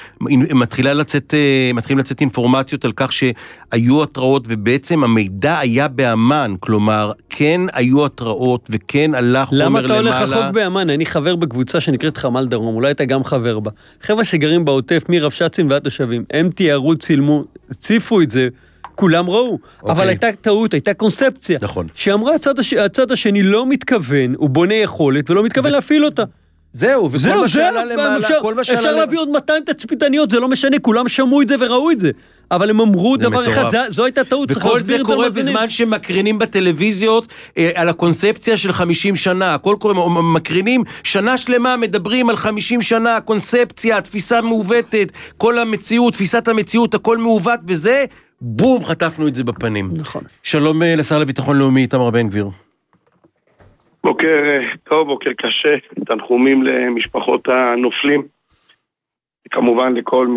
מתחילים לצאת אינפורמציות על כך שהיו התראות, ובעצם המידע היה באמן, כלומר, כן היו התראות, וכן הלך חומר למעלה. למה אתה הולך רחוק באמן? אני חבר בקבוצה שנקראת חמ"ל דרום, אולי אתה גם חבר בה. חבר'ה שגרים בעוטף, מרבש"צים ועד תושבים, הם תיארו, צילמו, ציפו את זה, כולם ראו, אבל הייתה טעות, הייתה קונספציה, נכון. שאמרה הצד השני לא מתכוון, הוא בונה יכולת ולא מתכוון להפעיל אותה. זהו, וכל מה שעלה למעלה, אפשר להביא עוד 200 תצפיתניות, זה לא משנה, כולם שמעו את זה וראו את זה, אבל הם אמרו דבר אחד, זו הייתה טעות, וכל זה קורה בזמן שמקרינים בטלוויזיות על הקונספציה של 50 שנה, הכל קורה, מקרינים שנה שלמה, מדברים על 50 שנה, הקונספציה, התפיסה מעוותת, כל המציאות, תפיסת המציאות, הכל מעוות, וזה בום, חטפנו את זה בפנים. נכון. שלום לשר לביטחון לאומי, איתמר בן גביר. בוקר טוב, בוקר קשה, תנחומים למשפחות הנופלים, וכמובן לכל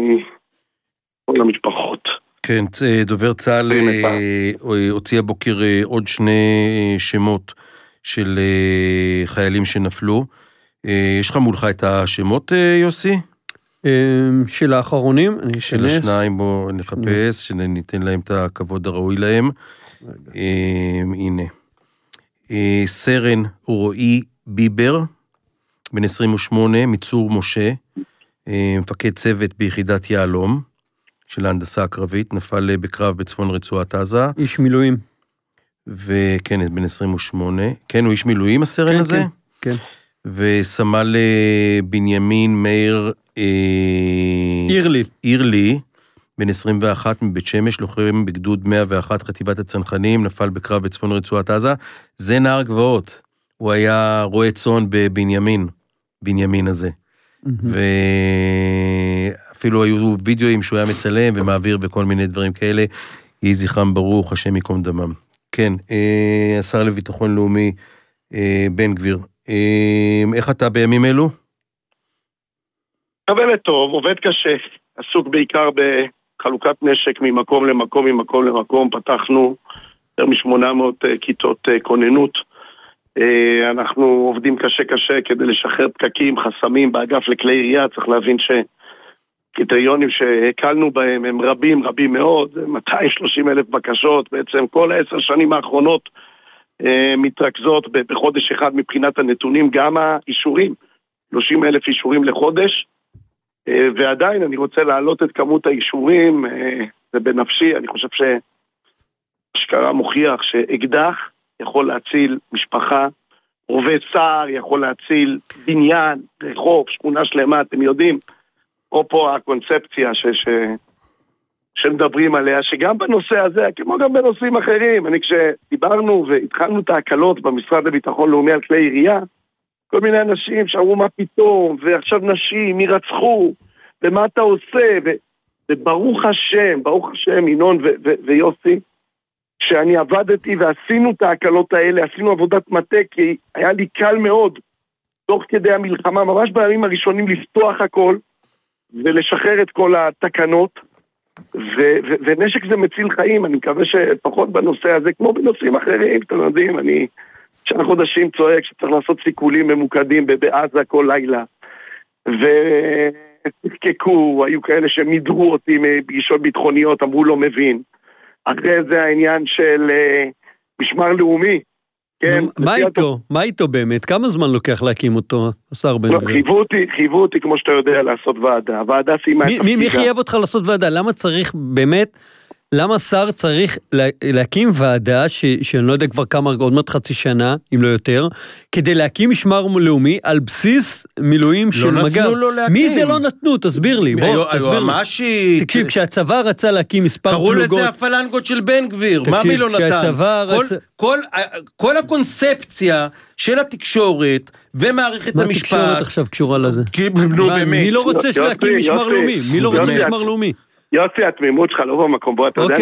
המשפחות. כן, דובר צה"ל הוציא הבוקר עוד 2 שמות של חיילים שנפלו. יש לך מולך את השמות, יוסי? של האחרונים, של השניים, בואו נחפש, שניתן להם את הכבוד הראוי להם. הנה. סרן רועי ביבר, בן 28, מצור משה, מפקד צוות ביחידת יעלום, של ההנדסה הקרבית, נפל בקרב בצפון רצועת עזה. איש מילואים. וכן, בן 28. כן, הוא איש מילואים, הסרן הזה? כן. וסמל בנימין מאיר אירלי, בן 21 מבית שמש, לוחם בגדוד 101 חטיבת הצנחנים, נפל בקרב בצפון רצועת עזה. זה נער גבעות. הוא היה רועה צאן בנימין הזה. ואפילו היו וידאוים שהוא היה מצלם ומעביר וכל מיני דברים כאלה. יהי זכרם ברוך, השם יקום דמם. כן, השר לביטחון לאומי בן גביר. איך אתה בימים אלו? באמת טוב, עובד קשה, עסוק בעיקר בחלוקת נשק ממקום למקום, פתחנו יותר מ-800 כיתות כוננות, אנחנו עובדים קשה כדי לשחרר פקקים, חסמים באגף לכלי ירייה, צריך להבין שקריטריונים שהקלנו בהם הם רבים מאוד, 230,000 בקשות, בעצם כל 10 שנים האחרונות מתרכזות בחודש אחד מבחינת הנתונים, גם האישורים, 30,000 אישורים לחודש, ועדיין אני רוצה להעלות את כמות האישורים, זה בנפשי, אני חושב שהשקרה מוכיח שאקדח יכול להציל משפחה, רובה שר יכול להציל בניין, רחוב, שכונה שלמה, אתם יודעים, או פה הקונספציה שמדברים עליה, שגם בנושא הזה, כמו גם בנושאים אחרים, כשדיברנו והתחלנו את ההקלות במשרד לביטחון לאומי על כלי עירייה, כל מיני אנשים שאמרו מה פתאום, ועכשיו נשים ירצחו, ומה אתה עושה, וברוך השם, ינון ויוסי, שאני עבדתי ועשינו את ההקלות האלה, עשינו עבודת מטה, כי היה לי קל מאוד, תוך כדי המלחמה, ממש בימים הראשונים לפתוח הכל, ולשחרר את כל התקנות, ונשק זה מציל חיים, אני מקווה שפחות בנושא הזה, כמו בנושאים אחרים, אתם יודעים, אני 9 חודשים צועק שצריך לעשות סיכולים ממוקדים בעזה כל לילה, ותזקקו, היו כאלה שמדרו אותי מפגישות ביטחוניות, אמרו לא מבין, אחרי זה העניין של משמר לאומי, כן? מה איתו באמת? כמה זמן לוקח להקים אותו, השר בן גביר? חייבו אותי כמו שאתה יודע לעשות ועדה, הוועדה סיימה את תפקידה. מי חייב אותך לעשות ועדה? למה צריך באמת, למה שר צריך להקים ועדה, שאני לא יודע כבר כמה, עוד מעט חצי שנה, אם לא יותר, כדי להקים משמר לאומי על בסיס מילואים של מג"ב? מי זה לא נתנו? תסביר לי, תסביר לי. תקשיב, כשהצבא רצה להקים מספר פלוגות... קראו לזה הפלנגות של בן גביר, מה מי לא נתן? כל הקונספציה של התקשורת ומערכת המשפט... מה התקשורת עכשיו קשורה לזה? נו באמת. מי לא רוצה להקים משמר לאומי? מי לא רוצה משמר לאומי? יוסי, התמימות שלך לא במקום בו, אתה יודע,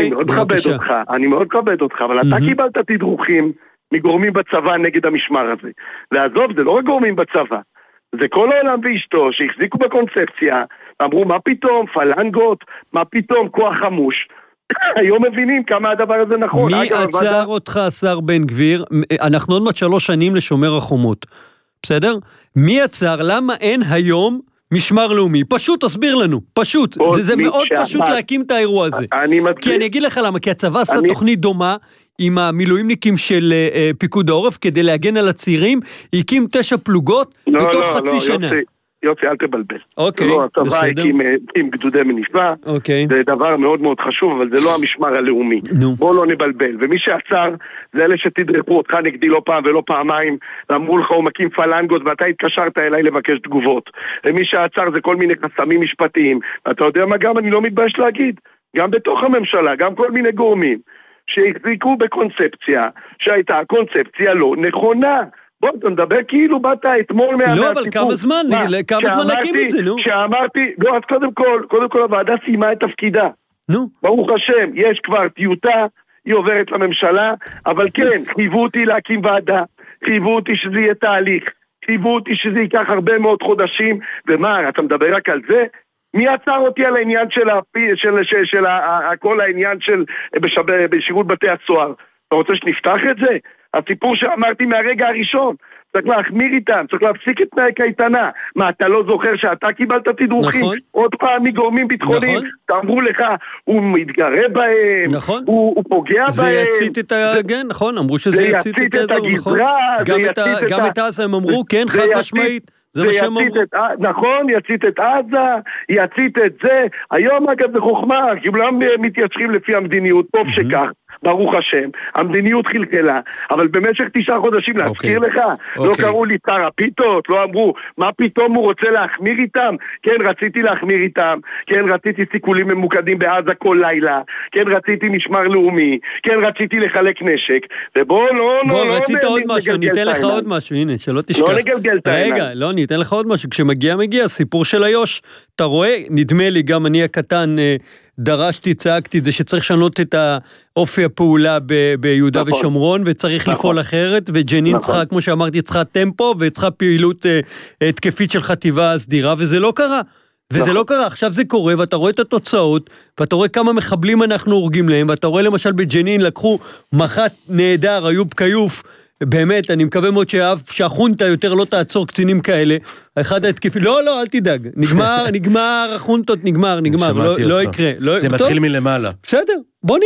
אני מאוד מכבד אותך, אבל אתה קיבלת תדרוכים מגורמים בצבא נגד המשמר הזה. ועזוב, זה לא רק גורמים בצבא, זה כל העולם ואשתו שהחזיקו בקונספציה, אמרו מה פתאום, פלנגות, מה פתאום, כוח חמוש. היום מבינים כמה הדבר הזה נכון. מי עצר אותך, השר בן גביר? אנחנו עוד מעט 3 שנים לשומר החומות, בסדר? מי עצר? למה אין היום משמר לאומי? פשוט תסביר לנו, פשוט. זה מאוד פשוט להקים את האירוע הזה. כי אני אגיד לך למה, כי הצבא עשה תוכנית דומה עם המילואימניקים של פיקוד העורף כדי להגן על הצעירים, הקים 9 פלוגות בתוך חצי שנה. יוצא, אל תבלבל. אוקיי, הצבא הקים גדודי מניפה, זה דבר מאוד מאוד חשוב, אבל זה לא המשמר הלאומי. בואו לא נבלבל. ומי שעצר, זה אלה שתדרכו אותך נגדי לא פעם ולא פעמיים, ואמרו לך הוא מקים פלנגות, ואתה התקשרת אליי לבקש תגובות. ומי שעצר זה כל מיני חסמים משפטיים. ואתה יודע מה גם אני לא מתבייש להגיד, גם בתוך הממשלה, גם כל מיני גורמים, שהחזיקו בקונספציה, שהייתה קונספציה לא נכונה. בוא, אתה מדבר כאילו באת אתמול מהסיפור. לא, אבל כמה זמן להקים את זה, נו? כשאמרתי, לא, אז קודם כל הוועדה סיימה את תפקידה. נו. ברוך השם, יש כבר טיוטה, היא עוברת לממשלה, אבל כן, חייבו אותי להקים ועדה, חייבו אותי שזה יהיה תהליך, חייבו אותי שזה ייקח הרבה מאוד חודשים, ומה, אתה מדבר רק על זה? מי עצר אותי על העניין של כל העניין של בשירות בתי הסוהר? אתה רוצה שנפתח את זה? הסיפור שאמרתי מהרגע הראשון, צריך להחמיר איתם, צריך להפסיק את תנאי קייטנה. מה, אתה לא זוכר שאתה קיבלת תדרוכים? נכון. עוד פעם מגורמים ביטחוניים, נכון. תאמרו לך, הוא מתגרה בהם, נכון. הוא פוגע בהם. זה יצית את הגן, נכון, אמרו שזה יצית את האזור, נכון. גם את עזה הם אמרו, כן, חד משמעית. זה מה שהם אמרו. נכון, יצית את עזה, יצית את זה. היום אגב זה חוכמה, כולם מתיישרים לפי המדיניות, טוב שכך. ברוך השם, המדיניות חלקלה, אבל במשך 9 חודשים להזכיר לך, לא קראו לי שר הפיתות, לא אמרו, מה פתאום הוא רוצה להחמיר איתם? כן, רציתי להחמיר איתם, כן, רציתי סיכולים ממוקדים בעזה כל לילה, כן, רציתי משמר לאומי, כן, רציתי לחלק נשק, ובוא, לא, רצית עוד משהו, אני אתן לך עוד משהו, הנה, שלא תשכח. לא נגלגל את העיניים. רגע, לא, אני אתן לך עוד משהו, כשמגיע, סיפור של איו"ש, אתה רואה, נדמה לי, גם אני הקטן, דרשתי, צעקתי, זה שצריך לשנות את האופי הפעולה ביהודה ושומרון, וצריך לפעול אחרת, וג'נין צריכה, כמו שאמרתי, צריכה טמפו, וצריכה פעילות תקפית של חטיבה סדירה, וזה לא קרה. וזה לא קרה, עכשיו זה קורה, ואתה רואה את התוצאות, ואתה רואה כמה מחבלים אנחנו הורגים להם, ואתה רואה למשל בג'נין, לקחו מח"ט נהדר, איוב כיוף, באמת, אני מקווה מאוד שהחונטה יותר לא תעצור קצינים כאלה, אחד ההתקפים, לא, אל תדאג, נגמר, החונטות נגמר, לא יקרה. זה מתחיל מלמעלה. בסדר, בוא נראה.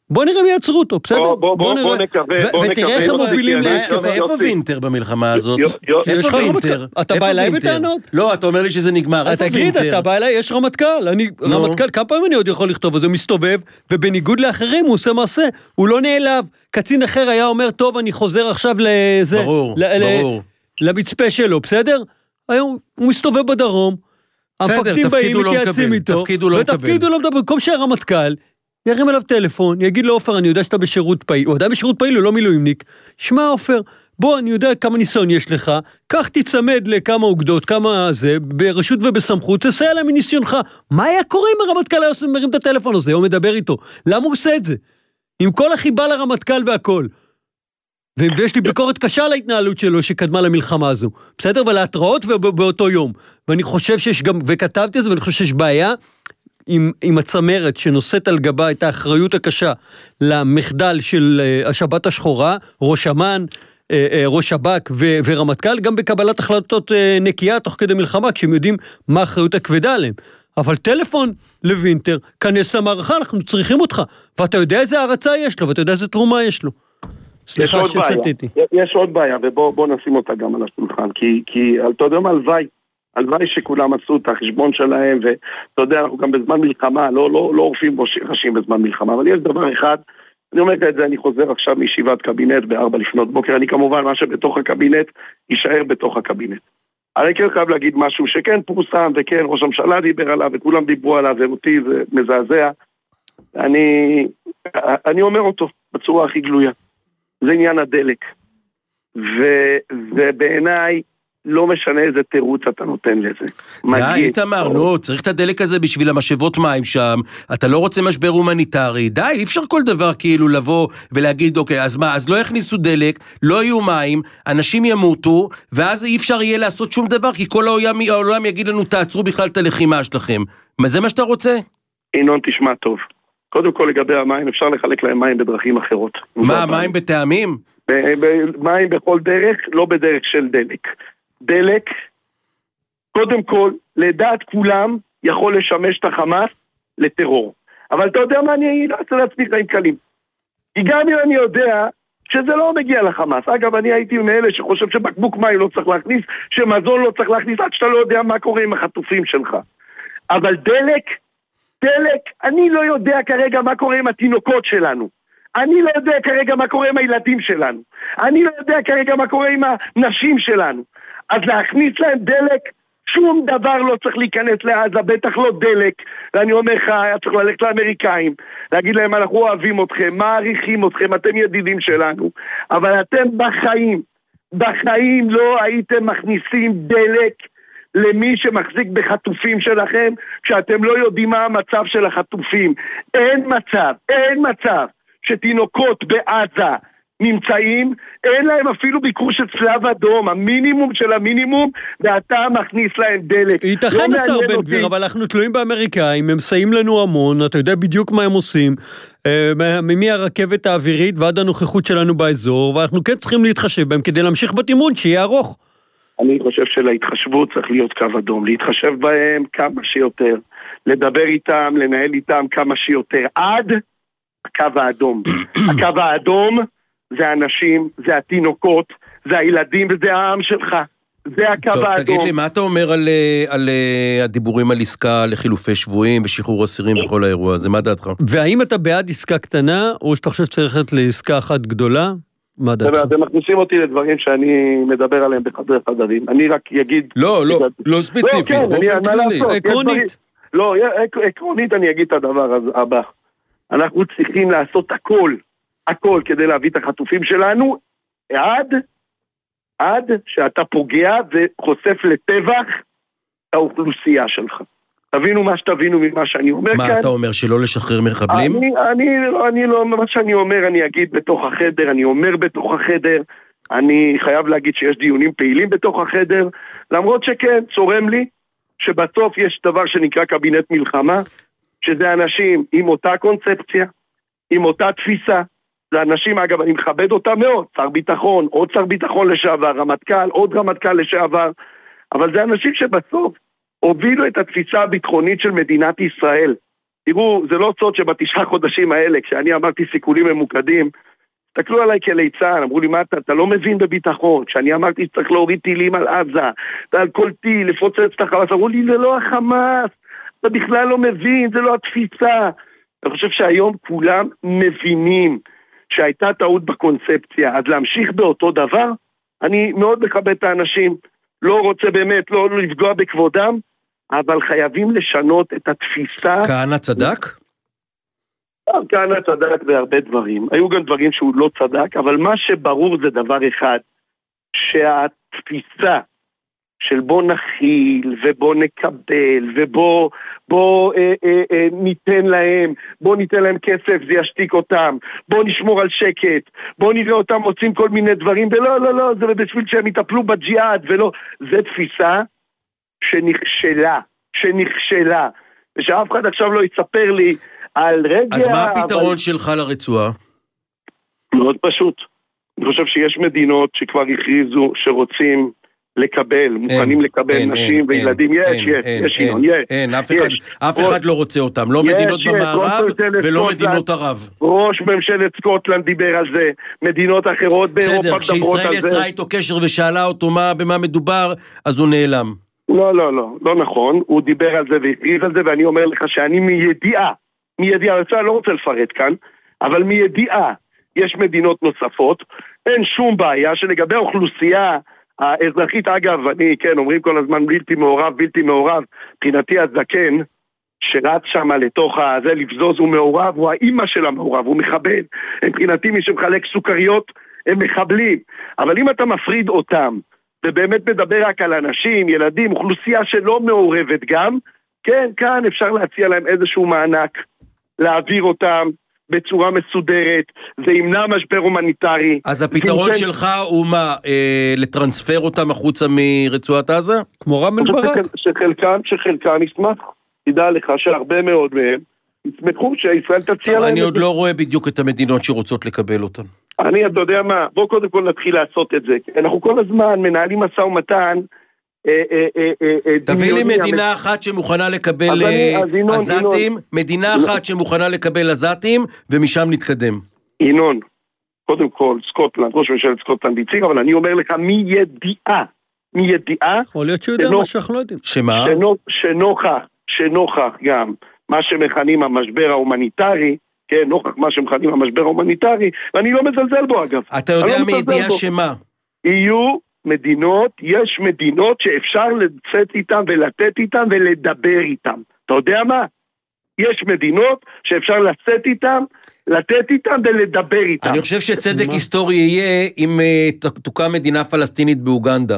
בוא נראה מי יעצרו אותו, בסדר? בוא נקווה. ותראה איך הם מובילים להתקפה. איפה וינטר במלחמה הזאת? איפה וינטר? אתה בא אליי בטענות? לא, אתה אומר לי שזה נגמר. איפה וינטר? תגיד, אתה בא אליי, יש רמטכ"ל. רמטכ"ל, כמה פעמים אני עוד יכול לכתוב? אז הוא מסתובב, ובניגוד לאחרים הוא עושה מעשה. הוא לא נעלב. קצין אחר היה אומר, טוב, אני חוזר עכשיו לזה. ברור. למצפה שלו, בסדר? היום הוא מסתובב בדרום. המפקדים באים, מתייעצים איתו. ותפקידו לא מדבר. במקום שהרמטכ"ל ירים אליו טלפון, יגיד לו, עופר, אני יודע שאתה בשירות פעיל, הוא עדיין בשירות פעיל, הוא לא מילואימניק. שמע, עופר, בוא, אני יודע כמה ניסיון יש לך, כך תצמד לכמה אוגדות, כמה זה, ברשות ובסמכות, תסייע להם מניסיונך. מה היה קורה אם הרמטכ"ל היה מרים את הטלפון הזה, או מדבר איתו? למה הוא עושה את זה? עם כל החיבה לרמטכ"ל והכל. ויש לי ביקורת קשה על ההתנהלות שלו שקדמה למלחמה הזו. בסדר? ולהתראות ובאותו יום. ואני חושב שיש גם, וכתבתי את זה, ואני חושב שיש בעיה עם הצמרת שנושאת על גבה את האחריות הקשה למחדל של השבת השחורה, ראש אמ"ן, ראש שב"כ ורמטכ"ל, גם בקבלת החלטות נקייה תוך כדי מלחמה, כשהם יודעים מה האחריות הכבדה עליהם. אבל טלפון לוינטר, כנס למערכה, אנחנו צריכים אותך, ואתה יודע איזה הערצה יש לו, ואתה יודע איזה תרומה יש לו. סליחה שסתיתי. יש עוד בעיה, ובוא נשים אותה גם על השולחן, כי אתה יודע מה, הלוואי שכולם עשו את החשבון שלהם, ואתה יודע, אנחנו גם בזמן מלחמה, לא עורפים ראשים בזמן מלחמה, אבל יש דבר אחד, אני אומר את זה, אני חוזר עכשיו מישיבת קבינט ב-4 לפנות בוקר, אני כמובן, מה שבתוך הקבינט, יישאר בתוך הקבינט. אני כן חייב להגיד משהו שכן פורסם, וכן ראש הממשלה דיבר עליו, וכולם דיברו עליו, ואותי זה מזעזע. אני אומר אותו בצורה הכי גלויה. זה עניין הדלק. ובעיניי, לא משנה איזה תירוץ אתה נותן לזה. די, תמר, נו, צריך את הדלק הזה בשביל המשאבות מים שם, אתה לא רוצה משבר הומניטרי, די, אי אפשר כל דבר כאילו לבוא ולהגיד, אוקיי, אז מה, אז לא יכניסו דלק, לא יהיו מים, אנשים ימותו, ואז אי אפשר יהיה לעשות שום דבר, כי כל העולם יגיד לנו, תעצרו בכלל את הלחימה שלכם. מה זה מה שאתה רוצה? ינון, תשמע טוב. קודם כל לגבי המים, אפשר לחלק להם מים בדרכים אחרות. מה, מים בטעמים? מים בכל דרך, לא בדרך של דלק. דלק, קודם כל, לדעת כולם, יכול לשמש את החמאס לטרור. אבל אתה יודע מה, אני לא רוצה להצמיח חיים קלים. כי גם אם אני יודע שזה לא מגיע לחמאס. אגב, אני הייתי מאלה שחושב שבקבוק מים לא צריך להכניס, שמזון לא צריך להכניס, עד שאתה לא יודע מה קורה עם החטופים שלך. אבל דלק, אני לא יודע כרגע מה קורה עם התינוקות שלנו. אני לא יודע כרגע מה קורה עם הילדים שלנו. אני לא יודע כרגע מה קורה עם הנשים שלנו. אז להכניס להם דלק, שום דבר לא צריך להיכנס לעזה, בטח לא דלק. ואני אומר לך, היה צריך ללכת לאמריקאים, להגיד להם, אנחנו אוהבים אתכם, מעריכים אתכם, אתם ידידים שלנו. אבל אתם בחיים לא הייתם מכניסים דלק למי שמחזיק בחטופים שלכם, כשאתם לא יודעים מה המצב של החטופים. אין מצב שתינוקות בעזה נמצאים, אין להם אפילו ביקור של צלב אדום, המינימום של המינימום, ואתה מכניס להם דלק. ייתכן השר בן גביר, אבל אנחנו תלויים באמריקאים, הם מסייעים לנו המון, אתה יודע בדיוק מה הם עושים, מהרכבת האווירית ועד הנוכחות שלנו באזור, ואנחנו כן צריכים להתחשב בהם כדי להמשיך בתימון שיהיה ארוך. אני חושב שלהתחשבות צריך להיות קו אדום, להתחשב בהם כמה שיותר, לדבר איתם, לנהל איתם כמה שיותר, עד הקו האדום. הקו האדום זה האנשים, זה התינוקות, זה הילדים וזה העם שלך. זה הקו האדום. טוב, תגיד לי, מה אתה אומר על הדיבורים על עסקה לחילופי שבויים ושחרור אסירים וכל האירוע הזה? מה דעתך? והאם אתה בעד עסקה קטנה, או שאתה חושב שצריך ללכת לעסקה אחת גדולה? מה דעתך? אתם מכניסים אותי לדברים שאני מדבר עליהם בחדרי חדרים. אני רק אגיד... לא ספציפי, באופן כללי. עקרונית. לא, עקרונית אני אגיד את הדבר הבא. אנחנו צריכים לעשות הכל כדי להביא את החטופים שלנו, עד שאתה פוגע וחושף לטבח את האוכלוסייה שלך. תבינו מה שתבינו ממה שאני אומר כאן. מה אתה אומר, שלא לשחרר מחבלים? אני לא, מה שאני אומר אני אגיד בתוך החדר, אני אומר בתוך החדר, אני חייב להגיד שיש דיונים פעילים בתוך החדר, למרות שכן, צורם לי, שבסוף יש דבר שנקרא קבינט מלחמה, שזה אנשים עם אותה קונספציה, עם אותה תפיסה, זה אנשים, אגב, אני מכבד אותם מאוד, שר ביטחון, עוד שר ביטחון לשעבר, רמטכ"ל, עוד רמטכ"ל לשעבר, אבל זה אנשים שבסוף הובילו את התפיסה הביטחונית של מדינת ישראל. תראו, זה לא סוד ב9 חודשים האלה, כשאני אמרתי סיכולים ממוקדים, תסתכלו עליי כליצן, אמרו לי, מה אתה לא מבין בביטחון, כשאני אמרתי שצריך להוריד טילים על עזה, על כל טיל, לפוצץ את החמאס, אמרו לי, זה לא החמאס, אתה בכלל לא מבין, זה לא התפיסה. אני חושב שהיום כולם מבינים שהייתה טעות בקונספציה, אז להמשיך באותו דבר, אני מאוד מכבד את האנשים, לא רוצה באמת, לא לפגוע בכבודם, אבל חייבים לשנות את התפיסה. כהנא צדק? כהנא צדק בהרבה דברים. היו גם דברים שהוא לא צדק, אבל מה שברור זה דבר אחד, שהתפיסה של בוא נכיל ובוא נקבל ובוא ניתן להם כסף, זה ישתיק אותם, בוא נשמור על שקט, בוא נראה אותם מוצאים כל מיני דברים, ולא, זה בשביל שהם יטפלו בג'יהאד, ולא, זה תפיסה שנכשלה, ושאף אחד עכשיו לא יספר לי על רגע... אז מה הפתרון שלך לרצועה? מאוד פשוט. אני חושב שיש מדינות שכבר הכריזו שרוצים לקבל, מוכנים לקבל נשים וילדים, יש, אף אחד לא רוצה אותם, לא מדינות במערב ולא מדינות ערב. ראש ממשלת סקוטלנד דיבר על זה, מדינות אחרות באירופה מדברות על זה. כשישראל יצרה איתו קשר ושאלה אותו במה מדובר, אז הוא נעלם. לא נכון, הוא דיבר על זה והכריז על זה, ואני אומר לך שאני מידיעה, אני לא רוצה לפרט כאן, אבל מידיעה, יש מדינות נוספות, אין שום בעיה שלגבי האוכלוסייה האזרחית, אגב, אומרים כל הזמן בלתי מעורב, מבחינתי הזקן, שרץ שם לתוך זה לבזוז הוא מעורב, הוא האימא של המעורב, הוא מכבד, מבחינתי מי שמחלק סוכריות, הם מחבלים, אבל אם אתה מפריד אותם, ובאמת מדבר רק על אנשים, ילדים, אוכלוסייה שלא מעורבת גם, כן, כאן אפשר להציע להם איזשהו מענק, להעביר אותם בצורה מסודרת, זה ימנע משבר הומניטרי. אז הפתרון שלך הוא מה, לטרנספר אותם החוצה מרצועת עזה? כמו רם בן ברק? שחלקם ישמח, תדע לך שהרבה מאוד מהם ישמחו שישראל תציע להם. אני עוד לא רואה בדיוק את המדינות שרוצות לקבל אותם. אתה יודע מה, בוא קודם כל נתחיל לעשות את זה. אנחנו כל הזמן מנהלים משא ומתן, תביא לי מדינה אחת שמוכנה לקבל עזתים, מדינה אחת שמוכנה לקבל עזתים, ומשם נתקדם. ינון, קודם כל, סקוטלנד, ראש ממשלת סקוטלנד הציג, אבל אני אומר לך, מידיעה, יכול להיות שהוא יודע מה שאנחנו לא יודעים. שמה? שנוכח גם מה שמכנים המשבר ההומניטרי, כן, נוכח מה שמכנים המשבר ההומניטרי, ואני לא מזלזל בו אגב. אתה יודע מידיעה שמה? יש מדינות שאפשר לצאת איתם ולתת איתם ולדבר איתם. אתה יודע מה? יש מדינות שאפשר לצאת איתם, לתת איתם ולדבר איתם. אני חושב שצדק היסטורי יהיה אם תוקם מדינה פלסטינית באוגנדה.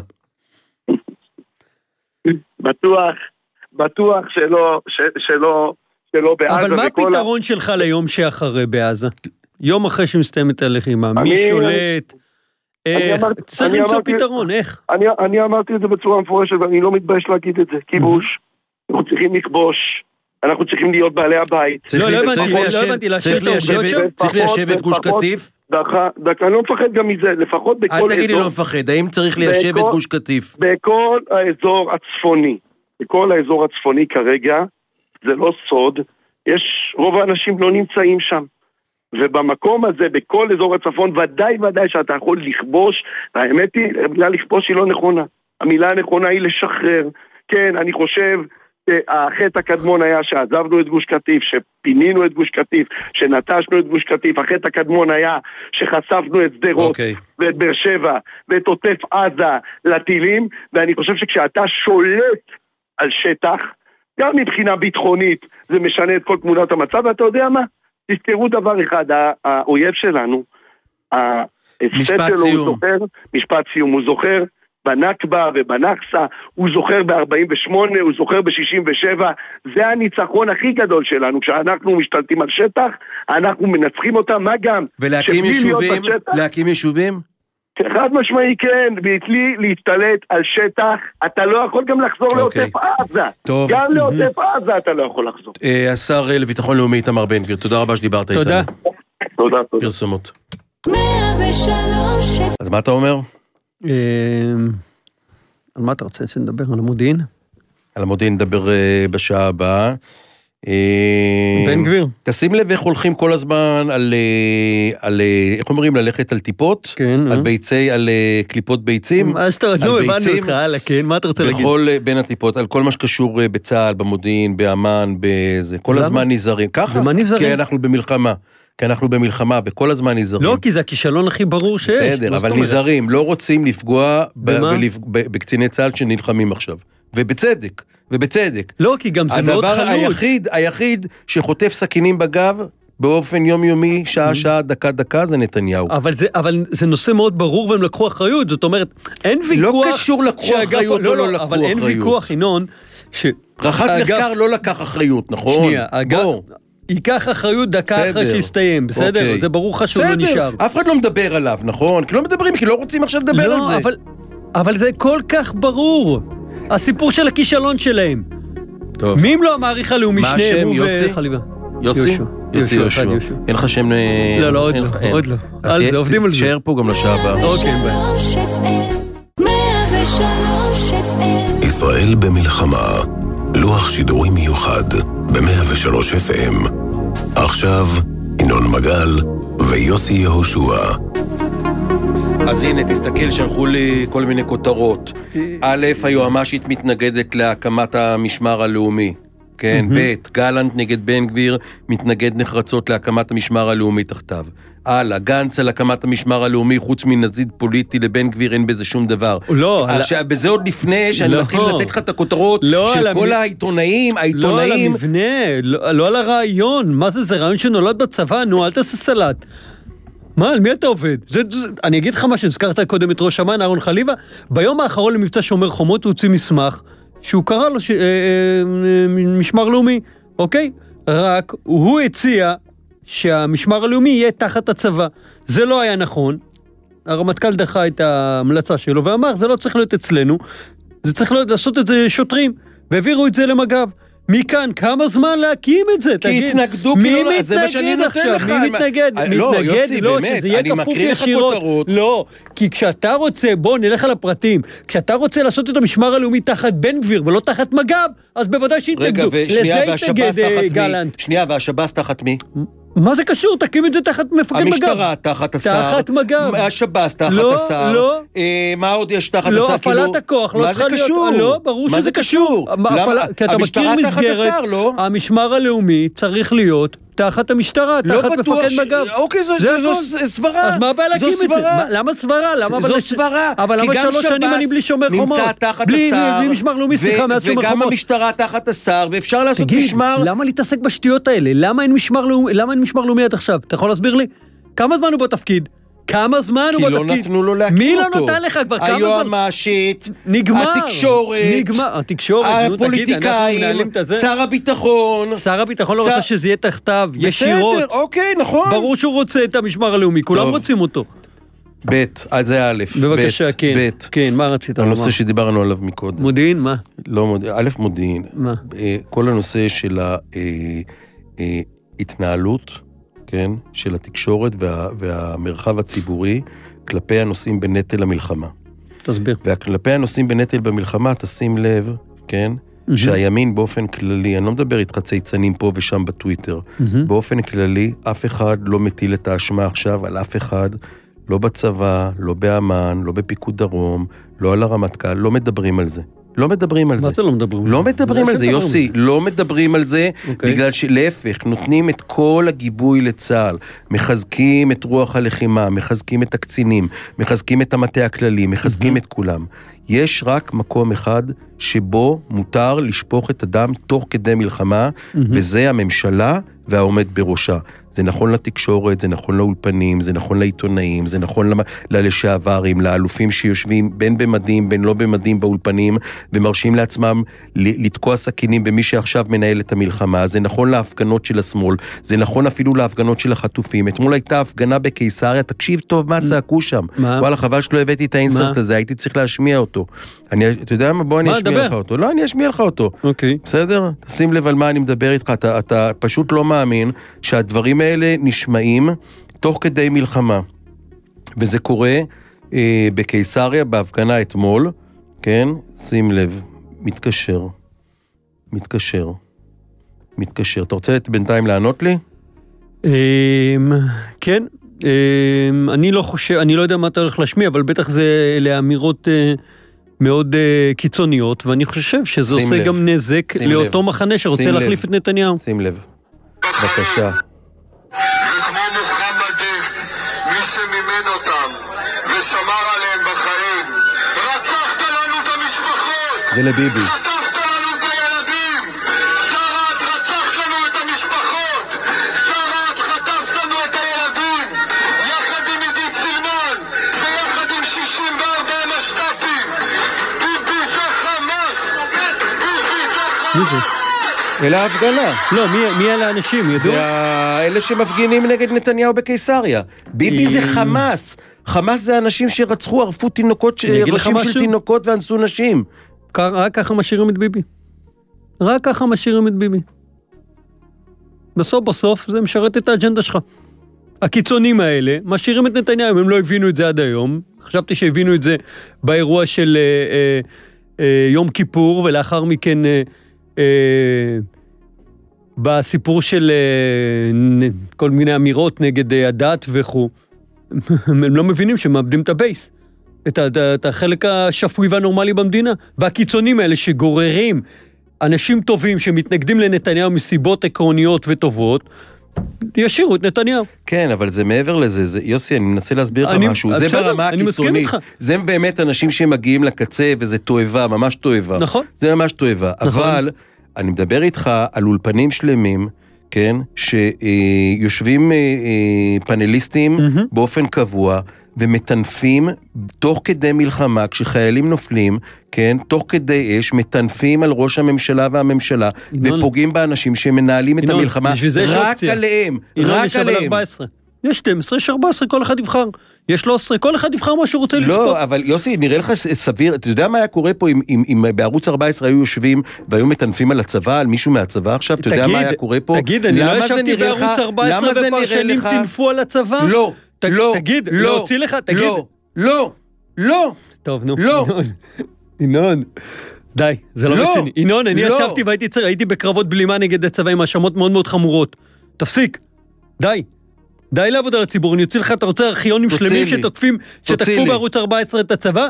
בטוח שלא בעזה. אבל מה הפתרון שלך ליום שאחרי בעזה? יום אחרי שמסתיימת הלחימה, מי שולט? צריך למצוא פתרון, איך? אני אמרתי את זה בצורה מפורשת, ואני לא מתבייש להגיד את זה. כיבוש, אנחנו צריכים לכבוש, אנחנו צריכים להיות בעלי הבית. לא הבנתי, צריך ליישב את גוש קטיף? דקה, אני לא מפחד גם מזה, לפחות בכל אזור. אל תגיד לי לא מפחד, האם צריך ליישב את גוש קטיף? בכל האזור הצפוני כרגע, זה לא סוד, רוב האנשים לא נמצאים שם. ובמקום הזה, בכל אזור הצפון, ודאי שאתה יכול לכבוש, האמת היא, המילה לכבוש היא לא נכונה. המילה הנכונה היא לשחרר. כן, אני חושב, החטא הקדמון היה שעזבנו את גוש קטיף, שפינינו את גוש קטיף, שנטשנו את גוש קטיף, החטא הקדמון היה שחשפנו את שדרות, ואת באר שבע, ואת עוטף עזה לטילים, ואני חושב שכשאתה שולט על שטח, גם מבחינה ביטחונית, זה משנה את כל תמונת המצב, ואתה יודע מה? תזכרו דבר אחד, האויב שלנו, משפט סיום, הוא זוכר בנכבה ובנכסה, הוא זוכר ב-48, הוא זוכר ב-67, זה הניצחון הכי גדול שלנו, כשאנחנו משתלטים על שטח, אנחנו מנצחים אותם, מה גם? ולהקים יישובים? חד משמעי כן, בלי להשתלט על שטח, אתה לא יכול גם לחזור לעוטף עזה. גם לעוטף עזה אתה לא יכול לחזור. השר לביטחון לאומי איתמר בן גביר, תודה רבה שדיברת איתנו. תודה. פרסומות. אז מה אתה אומר? על מה אתה רוצה שנדבר? על המודיעין? על המודיעין נדבר בשעה הבאה. בן גביר. תשים לב איך הולכים כל הזמן על איך אומרים, ללכת על טיפות? כן. על קליפות ביצים? מה שאתה רוצה, הבנו אותך, הלאה, כן, מה אתה רוצה להגיד? בכל בין הטיפות, על כל מה שקשור בצה"ל, במודיעין, באמן, בזה, כל הזמן נזהרים. ככה, כי אנחנו במלחמה, וכל הזמן נזהרים. לא, כי זה הכישלון הכי ברור שיש. בסדר, אבל נזהרים, לא רוצים לפגוע בקציני צה"ל שנלחמים עכשיו. ובצדק. לא, כי גם זה מאוד חלוט. הדבר היחיד שחוטף סכינים בגב, באופן יומיומי, שעה, דקה, זה נתניהו. אבל זה נושא מאוד ברור, והם לקחו אחריות, זאת אומרת, אין ויכוח... לא קשור לקחו אחריות או לא לקחו אחריות. אבל אין ויכוח, ינון, רח"ט מחקר לא לקח אחריות, נכון? שנייה, ייקח אחריות דקה אחרי שיסתיים, בסדר? זה ברור לך שהוא לא נשאר. אף אחד לא מדבר עליו, נכון? כי לא מדברים, כי לא רוצים עכשיו לדבר על זה. אבל זה כל כך ברור. הסיפור של הכישלון שלהם. טוב. מי אם לא המעריך הלאומי שניהם וחליבה? יוסי יהושע. אין לך שם... לא, עוד לא. עובדים על זה. תשאר פה גם לשעה הבאה. אוקיי, ביי. ישראל במלחמה, לוח שידורים מיוחד ב-103 FM. עכשיו ינון מגל ויוסי יהושע. אז הנה, תסתכל, שלחו לי כל מיני כותרות. א', היועמ"שית מתנגדת להקמת המשמר הלאומי. כן, ב', גלנט נגד בן גביר מתנגד נחרצות להקמת המשמר הלאומי תחתיו. הלאה, גנץ על הקמת המשמר הלאומי, חוץ מנזיד פוליטי לבן גביר, אין בזה שום דבר. לא. בזה עוד לפני שאני מתחיל לתת לך את הכותרות של כל העיתונאים. לא על המבנה, לא על הרעיון. מה זה רעיון שנולד בצבא? נו, אל תעשה סלט. מה, על מי אתה עובד? אני אגיד לך מה שהזכרת קודם את ראש אמ"ן, אהרון חליבה, ביום האחרון למבצע שומר חומות הוא הוציא מסמך, שהוא קרא לו משמר לאומי, אוקיי? רק הוא הציע שהמשמר הלאומי יהיה תחת הצבא. זה לא היה נכון, הרמטכ"ל דחה את ההמלצה שלו ואמר, זה לא צריך להיות אצלנו, זה צריך לעשות את זה שוטרים, והעבירו את זה למג"ב. מכאן, כמה זמן להקים את זה? כי התנגדו, מי מתנגד עכשיו? מי מתנגד? לא, יוסי, באמת, אני מקריא לך כותרות. לא, כי כשאתה רוצה, בוא נלך על הפרטים, כשאתה רוצה לעשות את המשמר הלאומי תחת בן גביר ולא תחת מג"ב, אז בוודאי שהתנגדו. לזה התנגד גלנט. שנייה, והשב"ס תחת מי? מה זה קשור? תקים את זה תחת מפקד מג"ב. המשטרה תחת השר. תחת מג"ב. השב"ס תחת השר. לא. מה עוד יש תחת השר? לא, הפעלת הכוח לא צריכה להיות. לא, ברור שזה קשור. כי אתה מכיר מסגרת, המשמר הלאומי צריך להיות תחת המשטרה, תחת מפקד מג"ב. אוקיי, זו סברה. אז מה הבעיה להקים את זה? למה סברה? זו סברה. אבל למה 3 שנים אני בלי שומר חומות? נמצא תחת השר. בלי משמר לאומי, סליחה, מאז שומר חומות. וגם המשטרה תחת השר, ואפשר לעשות משמר. תגיד, למה להתעסק בשטויות האלה? למה אין משמר לאומי עד עכשיו? אתה יכול להסביר לי? כמה זמן הוא בתפקיד? כמה זמן הוא בתפקיד? כי לא נתנו לו להקים מי אותו. לא נתן לך כבר? כמה זמן? היועמ"שית, נגמר. התקשורת, הפוליטיקאים, שר הביטחון. שר הביטחון לא רוצה שזה יהיה תחתיו, ישירות. בסדר, אוקיי, נכון. ברור שהוא רוצה את המשמר הלאומי, כולם רוצים אותו. ב', אז זה א', בבקשה, כן. כן, מה רצית? הנושא שדיברנו עליו מקודם. מודיעין, מה? לא מודיעין, א' מודיעין. מה? כל הנושא של ההתנהלות, כן, של התקשורת והמרחב הציבורי כלפי הנושאים בנטל המלחמה. תסביר. וכלפי הנושאים בנטל במלחמה, תשים לב, כן, שהימין באופן כללי, אני לא מדבר איתך צייצנים פה ושם בטוויטר, באופן כללי, אף אחד לא מטיל את האשמה עכשיו על אף אחד, לא בצבא, לא באמן, לא בפיקוד דרום, לא על הרמטכ"ל, לא מדברים על זה. לא מדברים על זה. מה זה לא מדברים? לא מדברים על זה, יוסי, לא מדברים על זה, בגלל שלהפך, נותנים את כל הגיבוי לצה"ל, מחזקים את רוח הלחימה, מחזקים את הקצינים, מחזקים את המטה הכללי, מחזקים את כולם. יש רק מקום אחד שבו מותר לשפוך את הדם תוך כדי מלחמה, וזה הממשלה והעומד בראשה. זה נכון לתקשורת, זה נכון לאולפנים, זה נכון לעיתונאים, זה נכון ללשעברים, לאלופים שיושבים בין במדים, בין לא במדים באולפנים, ומרשים לעצמם לתקוע סכינים במי שעכשיו מנהל את המלחמה. זה נכון להפגנות של השמאל, זה נכון אפילו להפגנות של החטופים. אתמול הייתה הפגנה בקיסריה, תקשיב טוב מה צעקו שם. וואלה, חבל שלא הבאתי את האינסרט הזה, הייתי צריך להשמיע אותו. אתה יודע מה? בוא אני אשמיע לך אותו. לא, אני אשמיע לך אותו. בסדר? תשים לב על מה אני מדבר איתך. אתה פשוט לא מאמין שהדברים האלה נשמעים תוך כדי מלחמה. וזה קורה בקיסריה, בהפגנה אתמול, כן? שים לב, מתקשר. מתקשר. אתה רוצה בינתיים לענות לי? כן, אני לא חושב, אני לא יודע מה אתה הולך להשמיע, אבל בטח זה לאמירות מאוד קיצוניות, ואני חושב שזה עושה גם נזק לאותו מחנה שרוצה להחליף את נתניהו. שים לב. בבקשה. וכמו מוחמדים, מי שמימן אותם ושמר עליהם בחיים, רצחת לנו את המשפחות! ולביבי. חטפת לנו את הילדים! שרת, רצחת לנו את המשפחות! שרת, חטפת לנו את הילדים! יחד עם עידית סילמן ויחד עם 64 משת"פים! ביבי זה חמאס! ביבי זה חמאס! אלה ההפגנה. לא, מי אלה האנשים, ידעו? זה אלה שמפגינים נגד נתניהו בקיסריה. ביבי זה חמאס. חמאס זה אנשים שרצחו, ערפו תינוקות, ראשים של תינוקות ואנסו נשים. רק ככה משאירים את ביבי. רק ככה משאירים את ביבי. בסוף זה משרת את האג'נדה שלך. הקיצונים האלה משאירים את נתניהו, הם לא הבינו את זה עד היום. חשבתי שהבינו את זה באירוע של יום כיפור, ולאחר מכן בסיפור של כל מיני אמירות נגד הדת וכו'. הם לא מבינים שמאבדים את הבייס, את החלק השפוי והנורמלי במדינה. והקיצונים האלה שגוררים אנשים טובים שמתנגדים לנתניהו מסיבות עקרוניות וטובות, ישירו את נתניהו. כן, אבל זה מעבר לזה, יוסי, אני מנסה להסביר לך משהו, זה ברמה הקיצונית, זה באמת אנשים שמגיעים לקצה, וזה תואבה, ממש תואבה. נכון. זה ממש תואבה, אבל אני מדבר איתך על אולפנים שלמים, כן, שיושבים פאנליסטים באופן קבוע, ומטנפים תוך כדי מלחמה, כשחיילים נופלים, כן, תוך כדי אש, מטנפים על ראש הממשלה והממשלה, ופוגעים באנשים שמנהלים את המלחמה, רק עליהם, רק עליהם. יש 12, יש 14, כל אחד יבחר. יש 13, כל אחד יבחר מה שהוא רוצה לצפות. לא, אבל יוסי, נראה לך סביר, אתה יודע מה היה קורה פה אם בערוץ 14 היו יושבים והיו מטנפים על הצבא, על מישהו מהצבא עכשיו? אתה יודע מה היה קורה פה? תגיד, אני לא ישבתי בערוץ 14 ופרשנים תנפו על הצבא? לא, לא, תגיד, להוציא לך, תגיד. לא, לא. טוב, נו. לא. ינון. די, זה לא רציני. ינון, אני ישבתי והייתי בקרבות בלימה נגד הצבא עם האשמות מאוד מאוד חמורות. תפסיק. די. די לעבוד על הציבור, אני יוצא לך, אתה רוצה ארכיונים שלמים שתקפו בערוץ 14 את הצבא,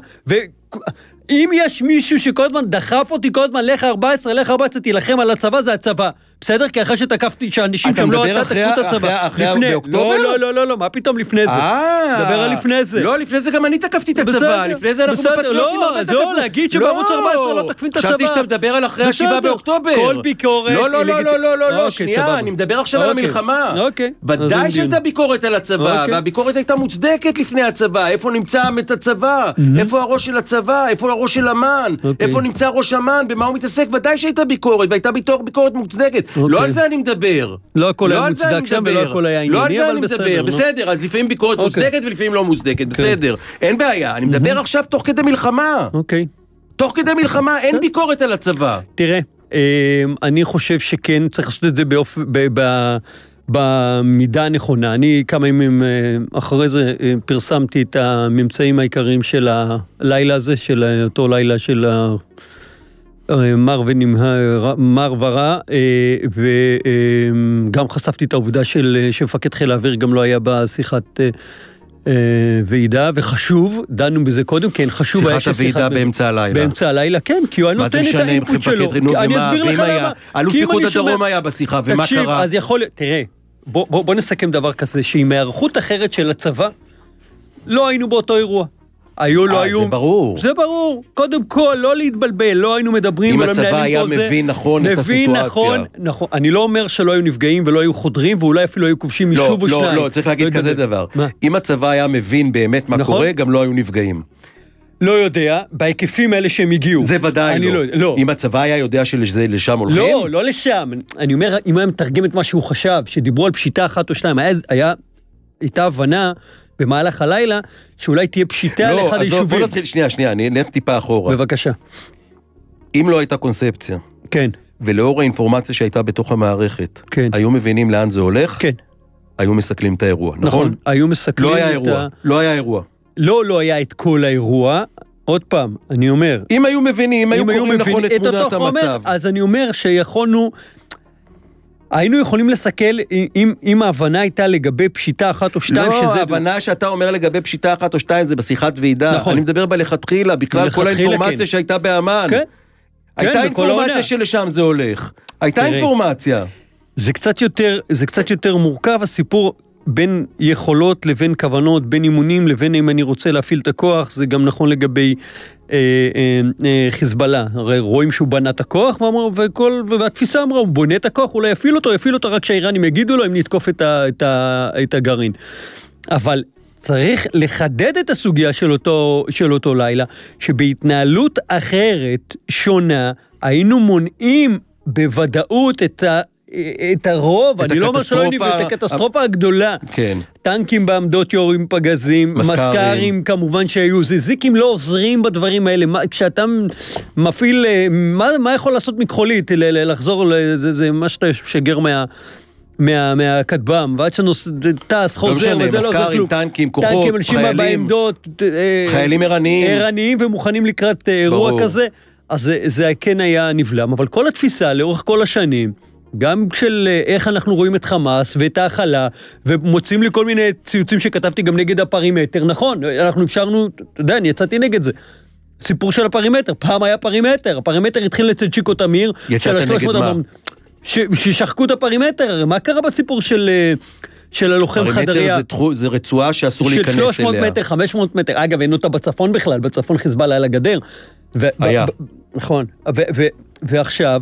ואם יש מישהו שכל הזמן דחף אותי, כל הזמן לך 14, תילחם על הצבא, זה הצבא. בסדר? כי אחרי שתקפתי שאנשים שם לא אתה תקפו את הצבא. אחרי באוקטובר? לא, מה פתאום לפני זה? דבר על לפני זה. לא, לפני זה גם אני תקפתי את הצבא, לפני זה אנחנו בפטריוטים. לא, להגיד שבערוץ 14 לא תקפים את הצבא. חשבתי שאתה מדבר על אחרי 7 באוקטובר. כל ביקורת. לא, שנייה, אני מדבר עכשיו על המלחמה. ודאי שהייתה ביקורת על הצבא, והביקורת הייתה מוצדקת לפני הצבא. איפה נמצא את הצבא? איפה הראש של הצבא? איפה הראש של אמן? איפה נמצא ראש אמן? במה הוא מתעסק? ודאי שהייתה ביקורת, והייתה ביקורת מוצדקת. לא על זה אני מדבר. לא הכל היה מוצדק שם ולא הכל היה ענייני, לא על זה אני מדבר. בסדר, אז לפעמים ביקורת מוצדקת ולפעמים לא מוצדקת. בסדר, אין בעיה. אני מדבר עכשיו תוך כדי מלחמה. תוך כדי מלחמה אין ביקורת על הצבא. תראה, אני חושב שכן, צריך לעשות את זה במידה הנכונה. אני כמה ימים אחרי זה פרסמתי את הממצאים העיקריים של הלילה הזה, של אותו לילה של מר ורע, וגם חשפתי את העובדה שמפקד חיל האוויר גם לא היה בשיחת ועידה, וחשוב, דנו בזה קודם, כן, חשוב היה שיחת הוועידה באמצע הלילה. באמצע הלילה, כן, כי הוא נותן את האינפוט שלו. אני אסביר לך למה. אלוף פיקוד הדרום היה בשיחה, ומה קרה? תקשיב, אז יכול, תראה, בוא נסכם דבר כזה, שעם הערכות אחרת של הצבא, לא היינו באותו אירוע. זה ברור. זה ברור. קודם כל, לא להתבלבל, לא היינו מדברים. אם הצבא היה מבין נכון את הסיטואציה. נכון. אני לא אומר שלא היו נפגעים ולא היו חודרים, ואולי אפילו היו כובשים יישוב או שניים. לא, צריך להגיד כזה דבר. אם הצבא היה מבין באמת מה קורה, גם לא היו נפגעים. לא יודע, בהיקפים האלה שהם הגיעו. זה ודאי לא. אם הצבא היה יודע שלשם הולכים? לא לשם. אני אומר, אם היה מתרגם את מה שהוא חשב, שדיברו על פשיטה אחת או שניים, הייתה הבנה במהלך הלילה, שאולי תהיה פשיטה על אחד היישובים. בוא נתחיל, שנייה, אני נלך טיפה אחורה. בבקשה. אם לא הייתה קונספציה, כן. ולאור האינפורמציה שהייתה בתוך המערכת, כן. היו מבינים לאן זה הולך? כן. היו מסכלים את האירוע, נכון? היו מסכלים לא היה אירוע. לא היה את כל האירוע. עוד פעם, אני אומר. אם היו מבינים, אם היו קוראים נכון את תמונת המצב. אז אני אומר שיכולנו, היינו יכולים לסכל, אם ההבנה הייתה לגבי פשיטה אחת או שתיים, לא, ההבנה שאתה אומר לגבי פשיטה אחת או שתיים, זה בשיחת ועידה. נכון. אני מדבר בלכתחילה, בכלל כל האינפורמציה שהייתה באמן. כן. הייתה אינפורמציה שלשם זה הולך. הייתה אינפורמציה. זה קצת יותר מורכב, הסיפור בין יכולות לבין כוונות, בין אימונים לבין אם אני רוצה להפעיל את הכוח, זה גם נכון לגבי חיזבאללה. הרי רואים שהוא בנה את הכוח, והתפיסה אמרה, הוא בונה את הכוח, אולי יפעיל אותו רק שהאיראנים יגידו לו אם נתקוף את הגרעין. אבל צריך לחדד את הסוגיה של אותו לילה, שבהתנהלות אחרת, שונה, היינו מונעים בוודאות את הרוב, אני לא אומר את הקטסטרופה הגדולה. כן. טנקים בעמדות יורים פגזים, מסקרים כמובן שהיו, זיקים לא עוזרים בדברים האלה, כשאתה מפעיל, מה יכול לעשות מכחולית, לחזור, זה מה שאתה שגר מהכתבם, ועד טס, חוזר, וזה לא, זה כלום. טנקים, כוחות, חיילים, חיילים ערניים ומוכנים לקראת אירוע כזה, אז זה כן היה נבלם, אבל כל התפיסה לאורך כל השנים, גם של איך אנחנו רואים את חמאס ואת ההכלה, ומוצאים לי כל מיני ציוצים שכתבתי גם נגד הפרימטר, נכון, אנחנו אפשרנו, אתה יודע, אני יצאתי נגד זה. סיפור של הפרימטר, פעם היה פרימטר, הפרימטר התחיל אצל צ'יקו תמיר, יצאת נגד מה? ששחקו את הפרימטר, מה קרה בסיפור של הלוחם חדריה? פרימטר זה רצועה שאסור להיכנס אליה. של 300 מטר, 500 מטר, אגב, אין אותה בצפון בכלל, בצפון חיזבאללה על הגדר. היה. נכון, ועכשיו,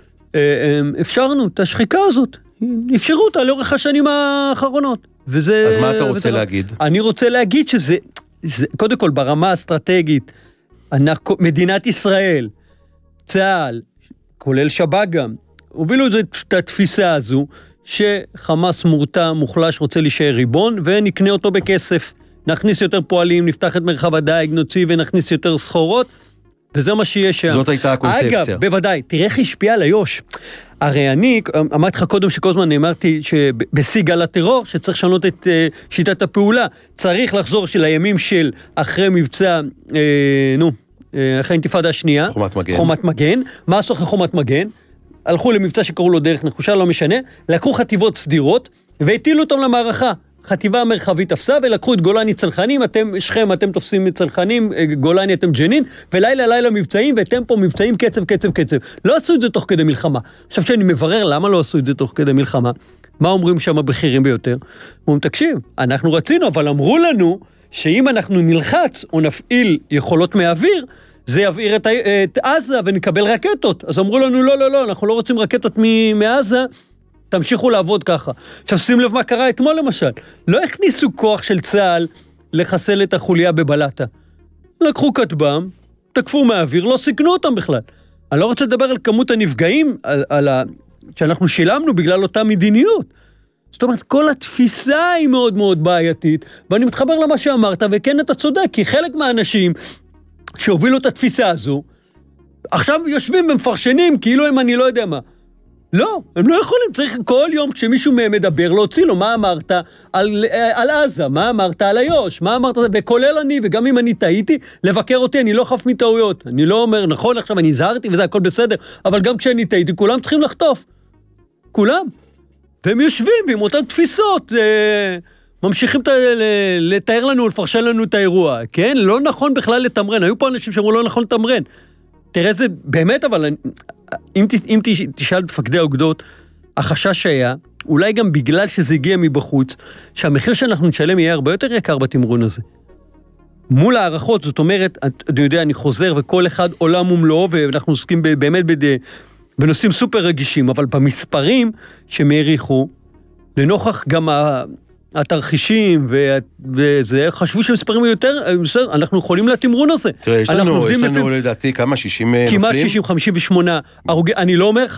אפשרנו את השחיקה הזאת, אפשרו אותה לאורך השנים האחרונות. אז מה אתה רוצה להגיד? אני רוצה להגיד שזה, קודם כל ברמה האסטרטגית, מדינת ישראל, צה"ל, כולל שב"כ גם, הובילו את התפיסה הזו, שחמאס מורתע, מוחלש, רוצה להישאר ריבון, ונקנה אותו בכסף. נכניס יותר פועלים, נפתח את מרחב הדייג, נוציא ונכניס יותר סחורות, וזה מה שיש שם. זאת הייתה הקונספציה. אגב, בוודאי, תראה איך השפיע על איו"ש. הרי אני, אמרתי לך קודם שכל זמן נאמרתי שבשיא גל הטרור, שצריך לשנות את שיטת הפעולה, צריך לחזור של הימים של אחרי מבצע, אחרי האינתיפאדה השנייה. חומת מגן. מה עשו אחרי חומת מגן? הלכו למבצע שקראו לו דרך נחושה, לא משנה, לקחו חטיבות סדירות, והטילו אותם למערכה. חטיבה מרחבית תפסה, ולקחו את גולני צלחנים, אתם שכם, אתם תופסים צלחנים, גולני אתם ג'נין, ולילה מבצעים, וטמפו מבצעים קצב. לא עשו את זה תוך כדי מלחמה. עכשיו שאני מברר למה לא עשו את זה תוך כדי מלחמה, מה אומרים שם הבכירים ביותר? אומרים, תקשיב, אנחנו רצינו, אבל אמרו לנו, שאם אנחנו נלחץ או נפעיל יכולות מהאוויר, זה יבעיר את עזה ונקבל רקטות. אז אמרו לנו, לא, אנחנו לא רוצים רקטות מעזה, תמשיכו לעבוד ככה. עכשיו שים לב מה קרה אתמול למשל. לא הכניסו כוח של צה"ל לחסל את החוליה בבלטה. לקחו כטב"ם, תקפו מהאוויר, לא סיכנו אותם בכלל. אני לא רוצה לדבר על כמות הנפגעים, שאנחנו שילמנו בגלל אותה מדיניות. זאת אומרת, כל התפיסה היא מאוד מאוד בעייתית, ואני מתחבר למה שאמרת, וכן אתה צודק, כי חלק מהאנשים שהובילו את התפיסה הזו, עכשיו יושבים ומפרשנים, כאילו הם אני לא יודע מה. לא, הם לא יכולים, צריך כל יום כשמישהו מדבר להוציא לו, מה אמרת על עזה, מה אמרת על איו"ש, מה אמרת, וכולל אני, וגם אם אני טעיתי, לבקר אותי, אני לא חף מטעויות, אני לא אומר, נכון, עכשיו אני זהרתי וזה הכל בסדר, אבל גם כשאני טעיתי, כולם צריכים לחטוף, כולם, והם יושבים עם אותן תפיסות, ממשיכים לתאר לנו, לפרשן לנו את האירוע, כן? לא נכון בכלל לתמרן, היו פה אנשים שאמרו לא נכון לתמרן, תראה זה באמת, אבל אם תשאל מפקדי האוגדות, החשש היה, אולי גם בגלל שזה הגיע מבחוץ, שהמחיר שאנחנו נשלם יהיה הרבה יותר יקר בתמרון הזה. מול הערכות, זאת אומרת, אני יודע, אני חוזר וכל אחד עולם ומלואו, ואנחנו עוסקים באמת בנושאים סופר רגישים, אבל במספרים שמעריכו, לנוכח גם התרחישים, וזה חשבו שמספרים יותר, אנחנו יכולים לתמרון הזה. תראה, יש לנו לדעתי כמה, 60 נופלים? כמעט 60, 58. אני לא אומר לך,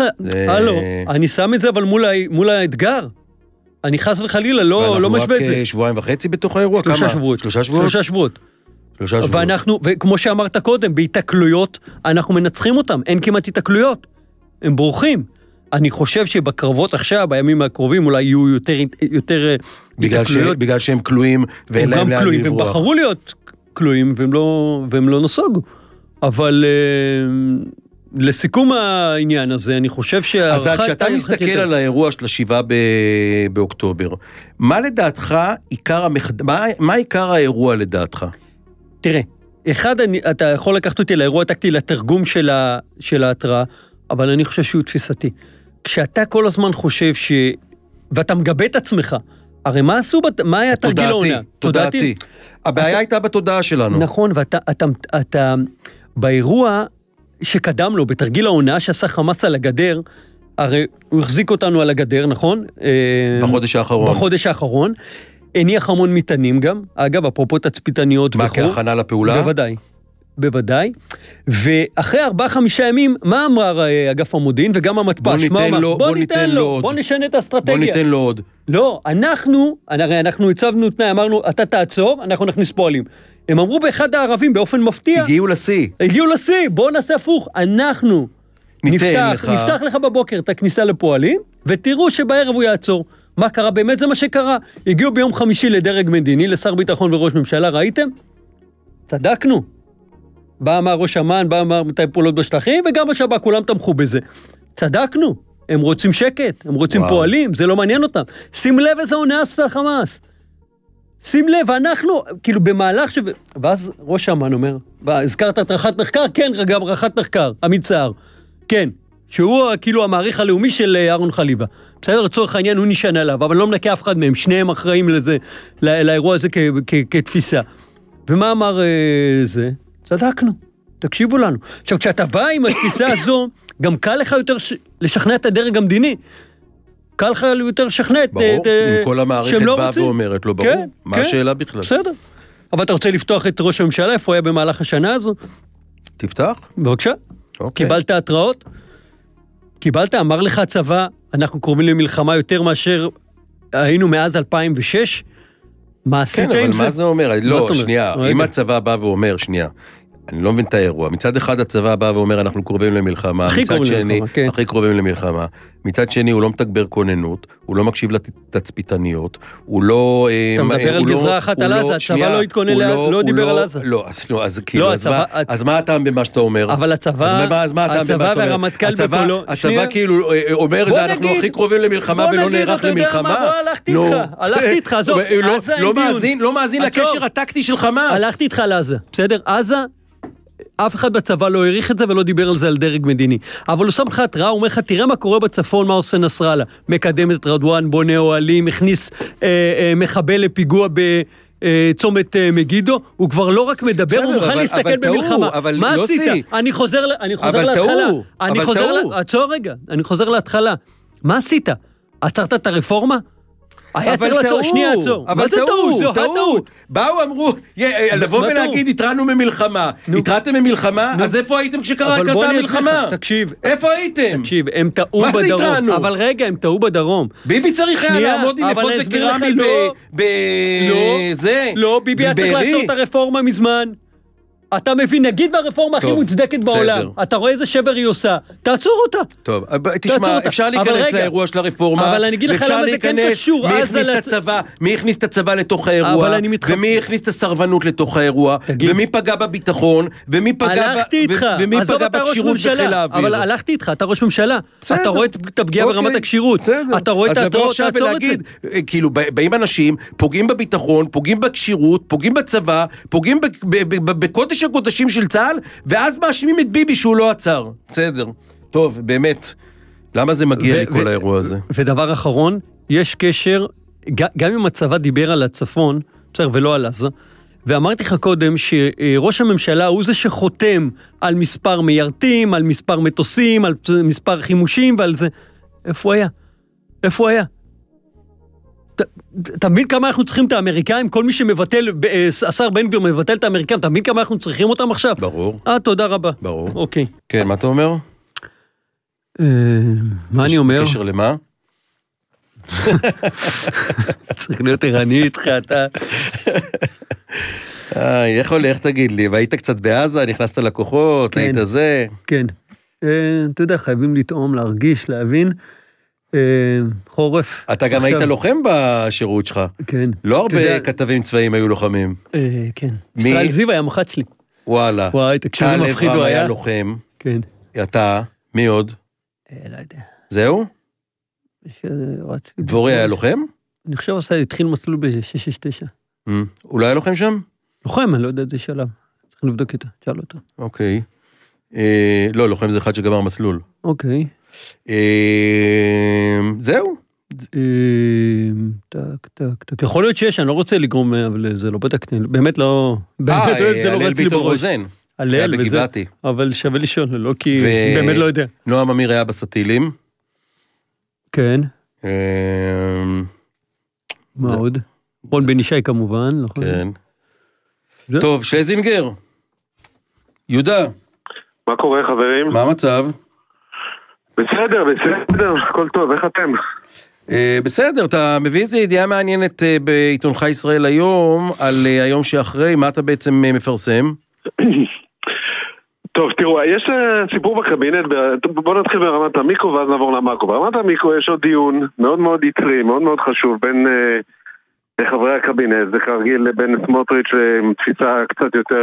אני שם את זה, אבל מול האתגר. אני חס וחלילה, לא משווה את זה. אנחנו רק שבועיים וחצי בתוך האירוע? 3 שבועות. 3 שבועות? ואנחנו, וכמו שאמרת קודם, בהתקלויות, אנחנו מנצחים אותם. אין כמעט התקלויות. הם בורחים. אני חושב שבקרבות עכשיו, בימים הקרובים, אולי יהיו יותר התקלויות. בגלל שהם כלואים, ואין להם לאן לברוח. הם בחרו להיות כלואים, והם לא נסוגו. אבל לסיכום העניין הזה, אני חושב אז כשאתה מסתכל על האירוע של 7 באוקטובר, מה לדעתך מה עיקר האירוע לדעתך? תראה, אחד, אתה יכול לקחת אותי לאירוע טקטי לתרגום של ההתראה, אבל אני חושב שהוא תפיסתי. כשאתה כל הזמן חושב ואתה מגבה את עצמך, הרי מה היה תרגיל העונה? תודעתי. הבעיה הייתה בתודעה שלנו. נכון, ואתה באירוע שקדם לו, בתרגיל העונה שעשה חמאס על הגדר, הרי הוא החזיק אותנו על הגדר, נכון? בחודש האחרון. הניח המון מטענים גם, אגב, אפרופו תצפיתניות וכו'. מה, כהכנה לפעולה? בוודאי. ואחרי 4-5 ימים, מה אמר אגף המודיעין וגם המטפש? בוא ניתן לו, בוא נשנה את האסטרטגיה. בוא ניתן לו עוד. לא, אנחנו הצבנו תנאי, אמרנו, אתה תעצור, אנחנו נכניס פועלים. הם אמרו באחד הערבים באופן מפתיע. הגיעו לשיא, בוא נעשה הפוך, אנחנו נפתח לך בבוקר את הכניסה לפועלים, ותראו שבערב הוא יעצור. מה קרה? באמת זה מה שקרה. הגיעו ביום חמישי לדרג מדיני, לשר ביטחון וראש ממשלה, ראיתם? צדקנו. בא אמר ראש אמ"ן, בא אמר מתי פעולות בשטחים, וגם בשב"כ, כולם תמכו בזה. צדקנו. הם רוצים שקט, הם רוצים פועלים, זה לא מעניין אותם. שים לב איזה עונה עשה חמאס. שים לב, אנחנו, כאילו במהלך ואז ראש אמ"ן אומר, הזכרת את רח"ט מחקר? כן, גם רח"ט מחקר, עמית סער. כן, שהוא כאילו המעריך הלאומי של אהרון חליבה. בסדר, לצורך העניין הוא נשען עליו, אבל לא מנקה אף אחד מהם, שניהם אחראים לזה, לאירוע הזה כתפיסה. ומה אמר זה? צדקנו, תקשיבו לנו. עכשיו, כשאתה בא עם התפיסה הזו, גם קל לך יותר לשכנע את הדרג המדיני. קל לך יותר לשכנע את... ברור, אם כל המערכת באה ואומרת, לא ברור. מה השאלה בכלל? בסדר. אבל אתה רוצה לפתוח את ראש הממשלה, איפה היה במהלך השנה הזו? תפתח. בבקשה. קיבלת התראות? אמר לך הצבא, אנחנו קרובים למלחמה יותר מאשר היינו מאז 2006? מה עשית עם זה? כן, אבל מה זה אומר? לא, שנייה, אם הצבא בא ואומר, שנייה, אני לא מבין את האירוע. מצד אחד הצבא בא ואומר, אנחנו קרובים למלחמה. מצד שני, הכי קרובים למלחמה. מצד שני, הוא לא מתגבר כוננות, הוא לא מקשיב לתצפיתניות, הוא לא... אתה מדבר על גזרה אחת על עזה, הצבא לא התכונן, לא דיבר על עזה. לא, אז כאילו, אז מה הטעם במה שאתה אומר? אבל הצבא והרמטכ"ל בקולו... הצבא כאילו אומר, אנחנו הכי קרובים למלחמה ולא נערך למלחמה. הלכתי איתך, עזוב, עזה לא מאזין לקשר הטקטי של חמאס. הלכתי איתך על עזה, בסדר? עזה... אף אחד בצבא לא העריך את זה ולא דיבר על זה על דרג מדיני. אבל הוא שם לך התראה, הוא אומר לך, תראה מה קורה בצפון, מה עושה נסראללה. מקדם את רדואן, בונה אוהלים, הכניס מחבל לפיגוע בצומת מגידו, הוא כבר לא רק מדבר, הוא מוכן להסתכל במלחמה. מה עשית? אני חוזר להתחלה. אני חוזר להתחלה. מה עשית? עצרת את הרפורמה? היה צריך לעצור, שנייה עצור. אבל טעות. באו אמרו, לבוא ולהגיד, התרענו ממלחמה. התרעתם ממלחמה? אז איפה הייתם כשקרתה המלחמה? תקשיב. איפה הייתם? תקשיב, הם טעו בדרום. אבל רגע, הם טעו בדרום. ביבי צריך היה לעמוד עם אפוד וקרמי בזה. לא, ביבי היה צריך לעצור את הרפורמה מזמן. אתה מבין, נגיד והרפורמה הכי מוצדקת בעולם, אתה רואה איזה שבר היא עושה, תעצור אותה. טוב, תשמע, אפשר להיכנס לאירוע של הרפורמה, אבל אני אגיד לך למה זה כן קשור, מי הכניס את הצבא לתוך האירוע, ומי הכניס את הסרבנות לתוך האירוע, ומי פגע בביטחון, ומי פגע בקשירות בחיל האוויר. אבל הלכתי איתך, אתה ראש ממשלה, אתה רואה את הפגיעה ברמת הקשירות, אתה רואה את ההתראות, תעצור את זה. כאילו, באים אנשים, פוגעים בביטחון, פוגעים בקשירות, פוגעים בצבא, פוגעים בקודש הקודשים של צה"ל, ואז מאשימים את ביבי שהוא לא עצר. בסדר. טוב, באמת. למה זה מגיע לכל האירוע הזה? ודבר אחרון, יש קשר, גם אם הצבא דיבר על הצפון, בסדר, ולא על עזה, ואמרתי לך קודם שראש הממשלה הוא זה שחותם על מספר מיירטים, על מספר מטוסים, על מספר חימושים, ועל זה. איפה היה? איפה היה? אתה מבין כמה אנחנו צריכים את האמריקאים? כל מי שמבטל, השר בן גביר מבטל את האמריקאים, אתה מבין כמה אנחנו צריכים אותם עכשיו? ברור. תודה רבה. ברור. אוקיי. כן, מה אתה אומר? מה אני אומר? בקשר למה? צריך להיות ערני איתך, אתה... איך הולך, תגיד לי, והיית קצת בעזה, נכנסת לכוחות, היית זה? כן. אתה יודע, חייבים לטעום, להרגיש, להבין. חורף. אתה גם היית לוחם בשירות שלך. כן. לא הרבה כתבים צבאיים היו לוחמים. כן. ישראל זיו היה מח"ט שלי. וואלה. וואי, תקשיב, מפחיד הוא היה. לוחם. כן. אתה, מי עוד? לא יודע. זהו? דבורי היה לוחם? אני חושב התחיל מסלול ב-669. הוא לא היה לוחם שם? לוחם, אני לא יודע איזה שלב. צריך לבדוק איתה, תשאל אותו. אוקיי. לא, לוחם זה אחד שגמר מסלול. אוקיי. זהו? טק. יכול להיות שיש, אני לא רוצה לגרום, אבל זה לא בדקתי. באמת לא... הלל ביטון רוזן. הלל וזה. אבל שווה לישון, לא כי באמת לא יודע. נועם אמיר היה בסטילים. כן. מה עוד? רון בן ישי כמובן. כן. טוב, שלזינגר. יהודה. מה קורה חברים? מה המצב? בסדר, הכל טוב, איך אתם? בסדר, אתה מביא איזו ידיעה מעניינת בעיתונך ישראל היום, על היום שאחרי, מה אתה בעצם מפרסם? טוב, תראו, יש סיפור בקבינט, בואו נתחיל ברמת המיקרו ואז נעבור למאקרו. ברמת המיקרו יש עוד דיון מאוד מאוד יצרי, מאוד מאוד חשוב בין חברי הקבינט, זה כרגיל בין סמוטריץ' לתפיסה קצת יותר,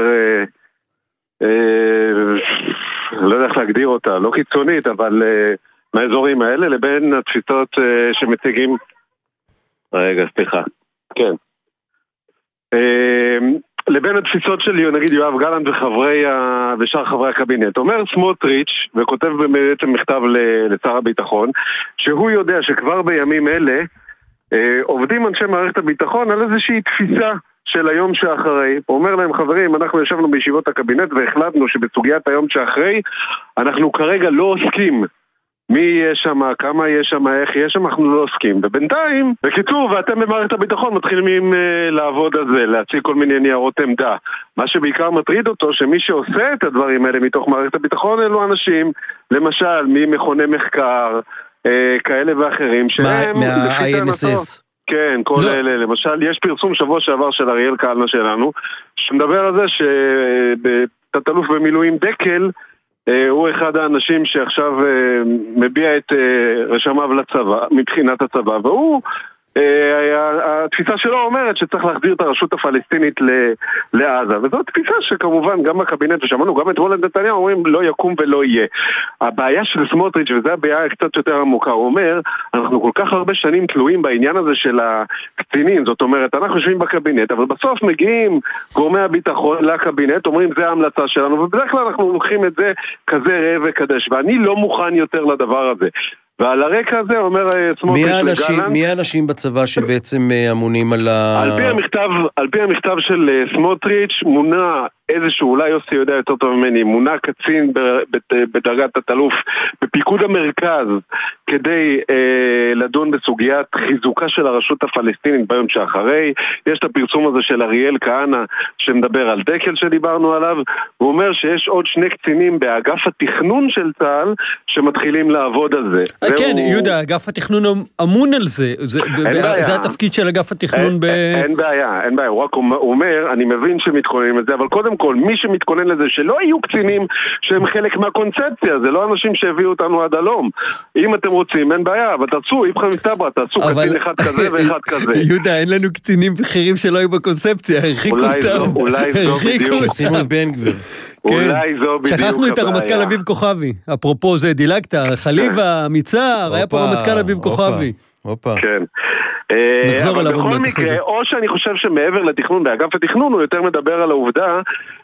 לא יודע איך להגדיר אותה, לא קיצונית, אבל מהאזורים האלה, לבין התפיסות שמציגים, רגע, סליחה, כן. לבין התפיסות של נגיד יואב גלנט ושאר חברי הקבינט. אומר סמוטריץ' וכותב בעצם מכתב לשר הביטחון, שהוא יודע שכבר בימים אלה עובדים אנשי מערכת הביטחון על איזושהי תפיסה של היום שאחרי. הוא אומר להם, חברים, אנחנו ישבנו בישיבות הקבינט והחלטנו שבסוגיית היום שאחרי אנחנו כרגע לא עוסקים מי יהיה שם, כמה יהיה שם, איך יהיה שם, אנחנו לא עוסקים. ובינתיים, בקיצור, ואתם במערכת הביטחון מתחילים לעבוד על זה, להציג כל מיני ניירות עמדה. מה שבעיקר מטריד אותו, שמי שעושה את הדברים האלה מתוך מערכת הביטחון, אלו אנשים, למשל, ממכוני מחקר, כאלה ואחרים, שהם... מה-INSS. כן, כל אלה. למשל, יש פרסום שבוע שעבר של אריאל קלנה שלנו, שמדבר על זה שתת-אלוף במילואים דקל, הוא אחד האנשים שעכשיו מביע את רשמיו לצבא, מבחינת הצבא, והוא, התפיסה שלו אומרת שצריך להחזיר את הרשות הפלסטינית לעזה, וזו תפיסה שכמובן גם בקבינט, ושמענו גם את וולד נתניהו, אומרים לא יקום ולא יהיה. הבעיה של סמוטריץ', וזו הבעיה קצת יותר עמוקה, הוא אומר, אנחנו כל כך הרבה שנים תלויים בעניין הזה של הקצינים, זאת אומרת, אנחנו יושבים בקבינט, אבל בסוף מגיעים גורמי הביטחון לקבינט, אומרים זה ההמלצה שלנו, ובדרך כלל אנחנו לוקחים את זה כזה ראה וקדש, ואני לא מוכן יותר לדבר הזה. ועל הרקע הזה אומר סמוטריץ' לגלנט, מי האנשים בצבא שבעצם אמונים על על פי המכתב של סמוטריץ' מונה איזשהו, אולי יוסי יודע יותר טוב ממני, מונה קצין בדרגת תת-אלוף בפיקוד המרכז כדי לדון בסוגיית חיזוקה של הרשות הפלסטינית ביום שאחרי. יש את הפרסום הזה של אריאל כהנא שמדבר על דקל שדיברנו עליו, הוא אומר שיש עוד שני קצינים באגף התכנון של צה"ל שמתחילים לעבוד על זה. כן, יהודה, אגף התכנון אמון על זה, זה התפקיד של אגף התכנון אין בעיה, הוא רק אומר, אני מבין שמתכוננים לזה, אבל קודם כל, מי שמתכונן לזה שלא יהיו קצינים שהם חלק מהקונספציה, זה לא אנשים שהביאו אותנו עד הלום. אם אתם רוצים, אין בעיה, אבל תעשו, איפכם מסתברא, תעשו קצין אחד כזה ואחד כזה. יהודה, אין לנו קצינים בכירים שלא היו בקונספציה, הרחיקו אותם. אולי זו בדיוק. סימון בן גביר. אולי זו בדיוק. שכחנו את הרמטכ"ל אביב כוכבי. אפרופו זה, דילגת, חליבה, מצער, היה פה רמטכ"ל אביב כוכבי. כן. אבל בכל מקרה, או שאני חושב שמעבר לתכנון, באגף התכנון הוא יותר מדבר על העובדה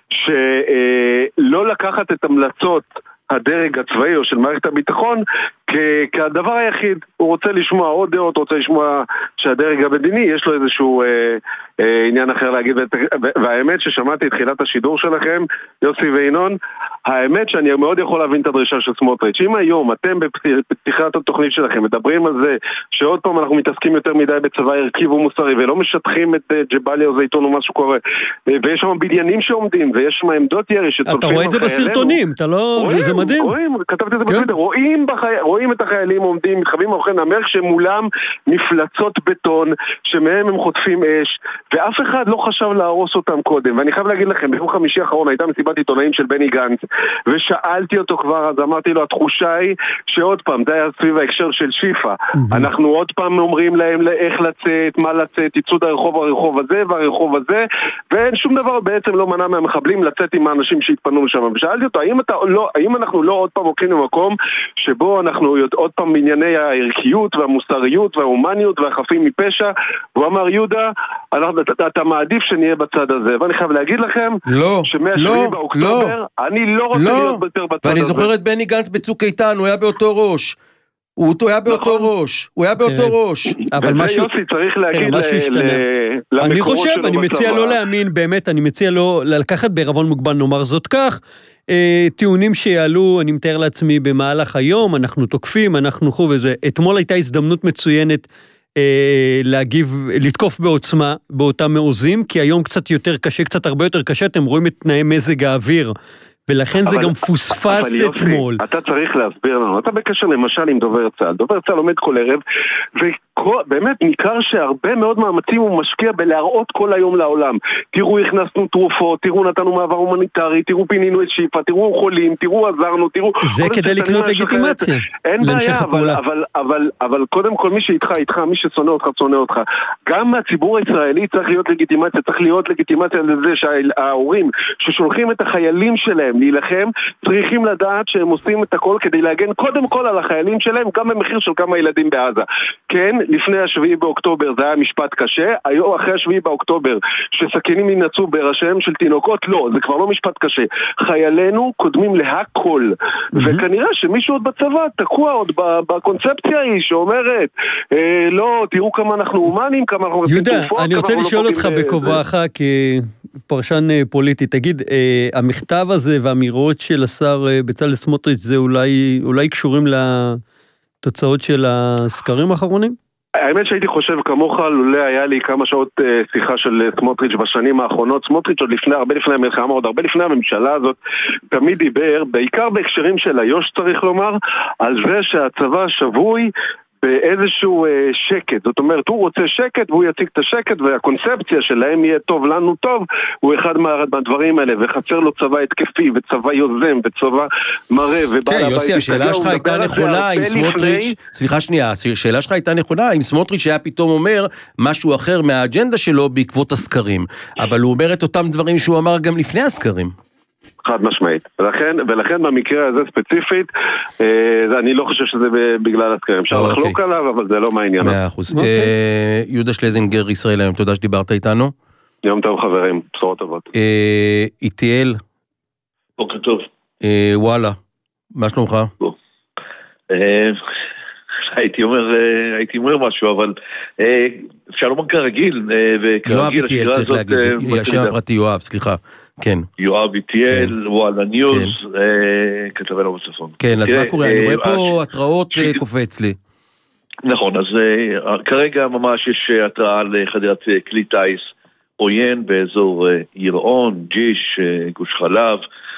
שלא לקחת את המלצות הדרג הצבאי או של מערכת הביטחון כדבר היחיד. הוא רוצה לשמוע עוד דעות, הוא רוצה לשמוע שהדרג המדיני יש לו איזשהו עניין אחר להגיד. והאמת ששמעתי את תחילת השידור שלכם, יוסי וינון, האמת שאני מאוד יכול להבין את הדרישה של סמוטריץ'. אם היום אתם בפתיחת התוכנית שלכם מדברים על זה שעוד פעם אנחנו מתעסקים יותר מדי בצבא ערכי ומוסרי ולא משטחים את ג'באליה או זיתון או משהו קורה, ויש שם בניינים שעומדים ויש שם עמדות ירי שצולפים, אתה רואה את זה בסרטונים, אתה לא... זה מדהים. כתבתי את זה בטוויטר, רואים את החיילים עומדים, מתחבאים מאחורי נמר שמולם מפלצות בטון שמהם הם חוטפים אש, ואף אחד לא חשב להרוס אותם קודם. ואני חייב להגיד לכם, ביום חמישי האחרון הייתה מסיבת עיתונאים של בני גנץ, ושאלתי אותו כבר, אז אמרתי לו, התחושה היא שעוד פעם, זה היה סביב ההקשר של שיפה, אנחנו עוד פעם אומרים להם איך לצאת, מה לצאת, יצאו הרחוב הזה והרחוב הזה, ואין שום דבר בעצם לא מנע מהמחבלים לצאת עם האנשים שהתפנו לשם. ושאלתי אותו, האם אנחנו אנחנו לא עוד פעם הולכים למקום שבו אנחנו עוד פעם בענייני הערכיות והמוסריות וההומניות והחפים מפשע. הוא אמר, יהודה, אתה מעדיף שנהיה בצד הזה. ואני חייב להגיד לכם, שמ-7 באוקטובר, אני לא רוצה להיות יותר בצד הזה. ואני זוכר את בני גנץ בצוק איתן, הוא היה באותו ראש. הוא היה באותו ראש, הוא היה באותו ראש. אבל משהו, יוסי צריך להגיד אני חושב, אני מציע לא להאמין, באמת, אני מציע לא לקחת בערבון מוגבל, נאמר זאת כך, טיעונים שיעלו, אני מתאר לעצמי במהלך היום, אנחנו תוקפים, אנחנו חוב וזה, אתמול הייתה הזדמנות מצוינת להגיב, לתקוף בעוצמה, באותם מעוזים, כי היום קצת יותר קשה, קצת הרבה יותר קשה, אתם רואים את תנאי מזג האוויר, ולכן זה גם פוספס אתמול. אתה צריך להסביר לנו, אתה בקשר למשל עם דובר צה"ל, דובר צה"ל עומד כל ערב, ובאמת ניכר שהרבה מאוד מאמצים הוא משקיע בלהראות כל היום לעולם. תראו, הכנסנו תרופות, תראו, נתנו מעבר הומניטרי, תראו, פינינו את שיפה, תראו, חולים, תראו, עזרנו, תראו... זה כדי לקנות לגיטימציה. אין בעיה, אבל קודם כל מי שאיתך, איתך, מי ששונא אותך, שונא אותך. גם מהציבור הישראלי צריך להיות לגיטימציה, צריך להיות לגיטימציה לזה שההורים ששולחים את החיילים שלהם להילחם, צריכים לדעת שהם עושים את הכל כדי להגן קודם כל על החיילים שלהם, גם במחיר של כמה ילדים בעזה. כן, לפני 7 באוקטובר זה היה משפט קשה, היום אחרי 7 באוקטובר שסכינים ינצאו בראשיהם של תינוקות, לא, זה כבר לא משפט קשה. חיילינו קודמים להכל, וכנראה שמישהו עוד בצבא תקוע עוד בקונספציה היא שאומרת, לא, תראו כמה אנחנו הומנים, כמה אנחנו... יהודה, אני רוצה לשאול אותך בכובעך כפרשן פוליטי, תגיד, המכתב הזה והאמירות של השר בצלאל סמוטריץ' זה אולי קשורים לתוצאות של הסקרים האחרונים? האמת שהייתי חושב כמוך, לולא היה לי כמה שעות שיחה של סמוטריץ' בשנים האחרונות. סמוטריץ' עוד לפני, הרבה לפני המלחמה, עוד הרבה לפני הממשלה הזאת, תמיד דיבר, בעיקר בהקשרים של איו"ש צריך לומר, על זה שהצבא שבוי באיזשהו שקט. זאת אומרת, הוא רוצה שקט והוא יציג את השקט, והקונספציה שלהם יהיה טוב לנו טוב, הוא אחד מהדברים האלה, וחסר לו צבא התקפי וצבא יוזם וצבא מראה ובעל הבית. כן, יוסי, השאלה שלך הייתה נכונה עם סמוטריץ', סליחה שנייה, השאלה שלך הייתה נכונה עם סמוטריץ' שהיה פתאום אומר משהו אחר מהאג'נדה שלו בעקבות הסקרים, אבל הוא אומר את אותם דברים שהוא אמר גם לפני הסקרים. חד משמעית. ולכן במקרה הזה ספציפית, אני לא חושב שזה בגלל הסקרים. אפשר לחלוק עליו, אבל זה לא מהעניין. 100%. יהודה שלזינגר, ישראל היום, תודה שדיברת איתנו. יום טוב חברים, בשורות טובות. איתיאל. בוקר טוב. וואלה, מה שלומך? הייתי אומר משהו, אבל אפשר לומר כרגיל, יואב איתיאל צריך להגיד, השם הפרטי יואב, סליחה. כן. יואב איתיאל, וואלה ניוז, כתבי לו בצפון. כן, אז מה קורה? אני רואה פה התראות קופץ לי. נכון, אז כרגע ממש יש התראה לחדירת כלי טייס עוין באזור ירעון, ג'יש, גוש חלב,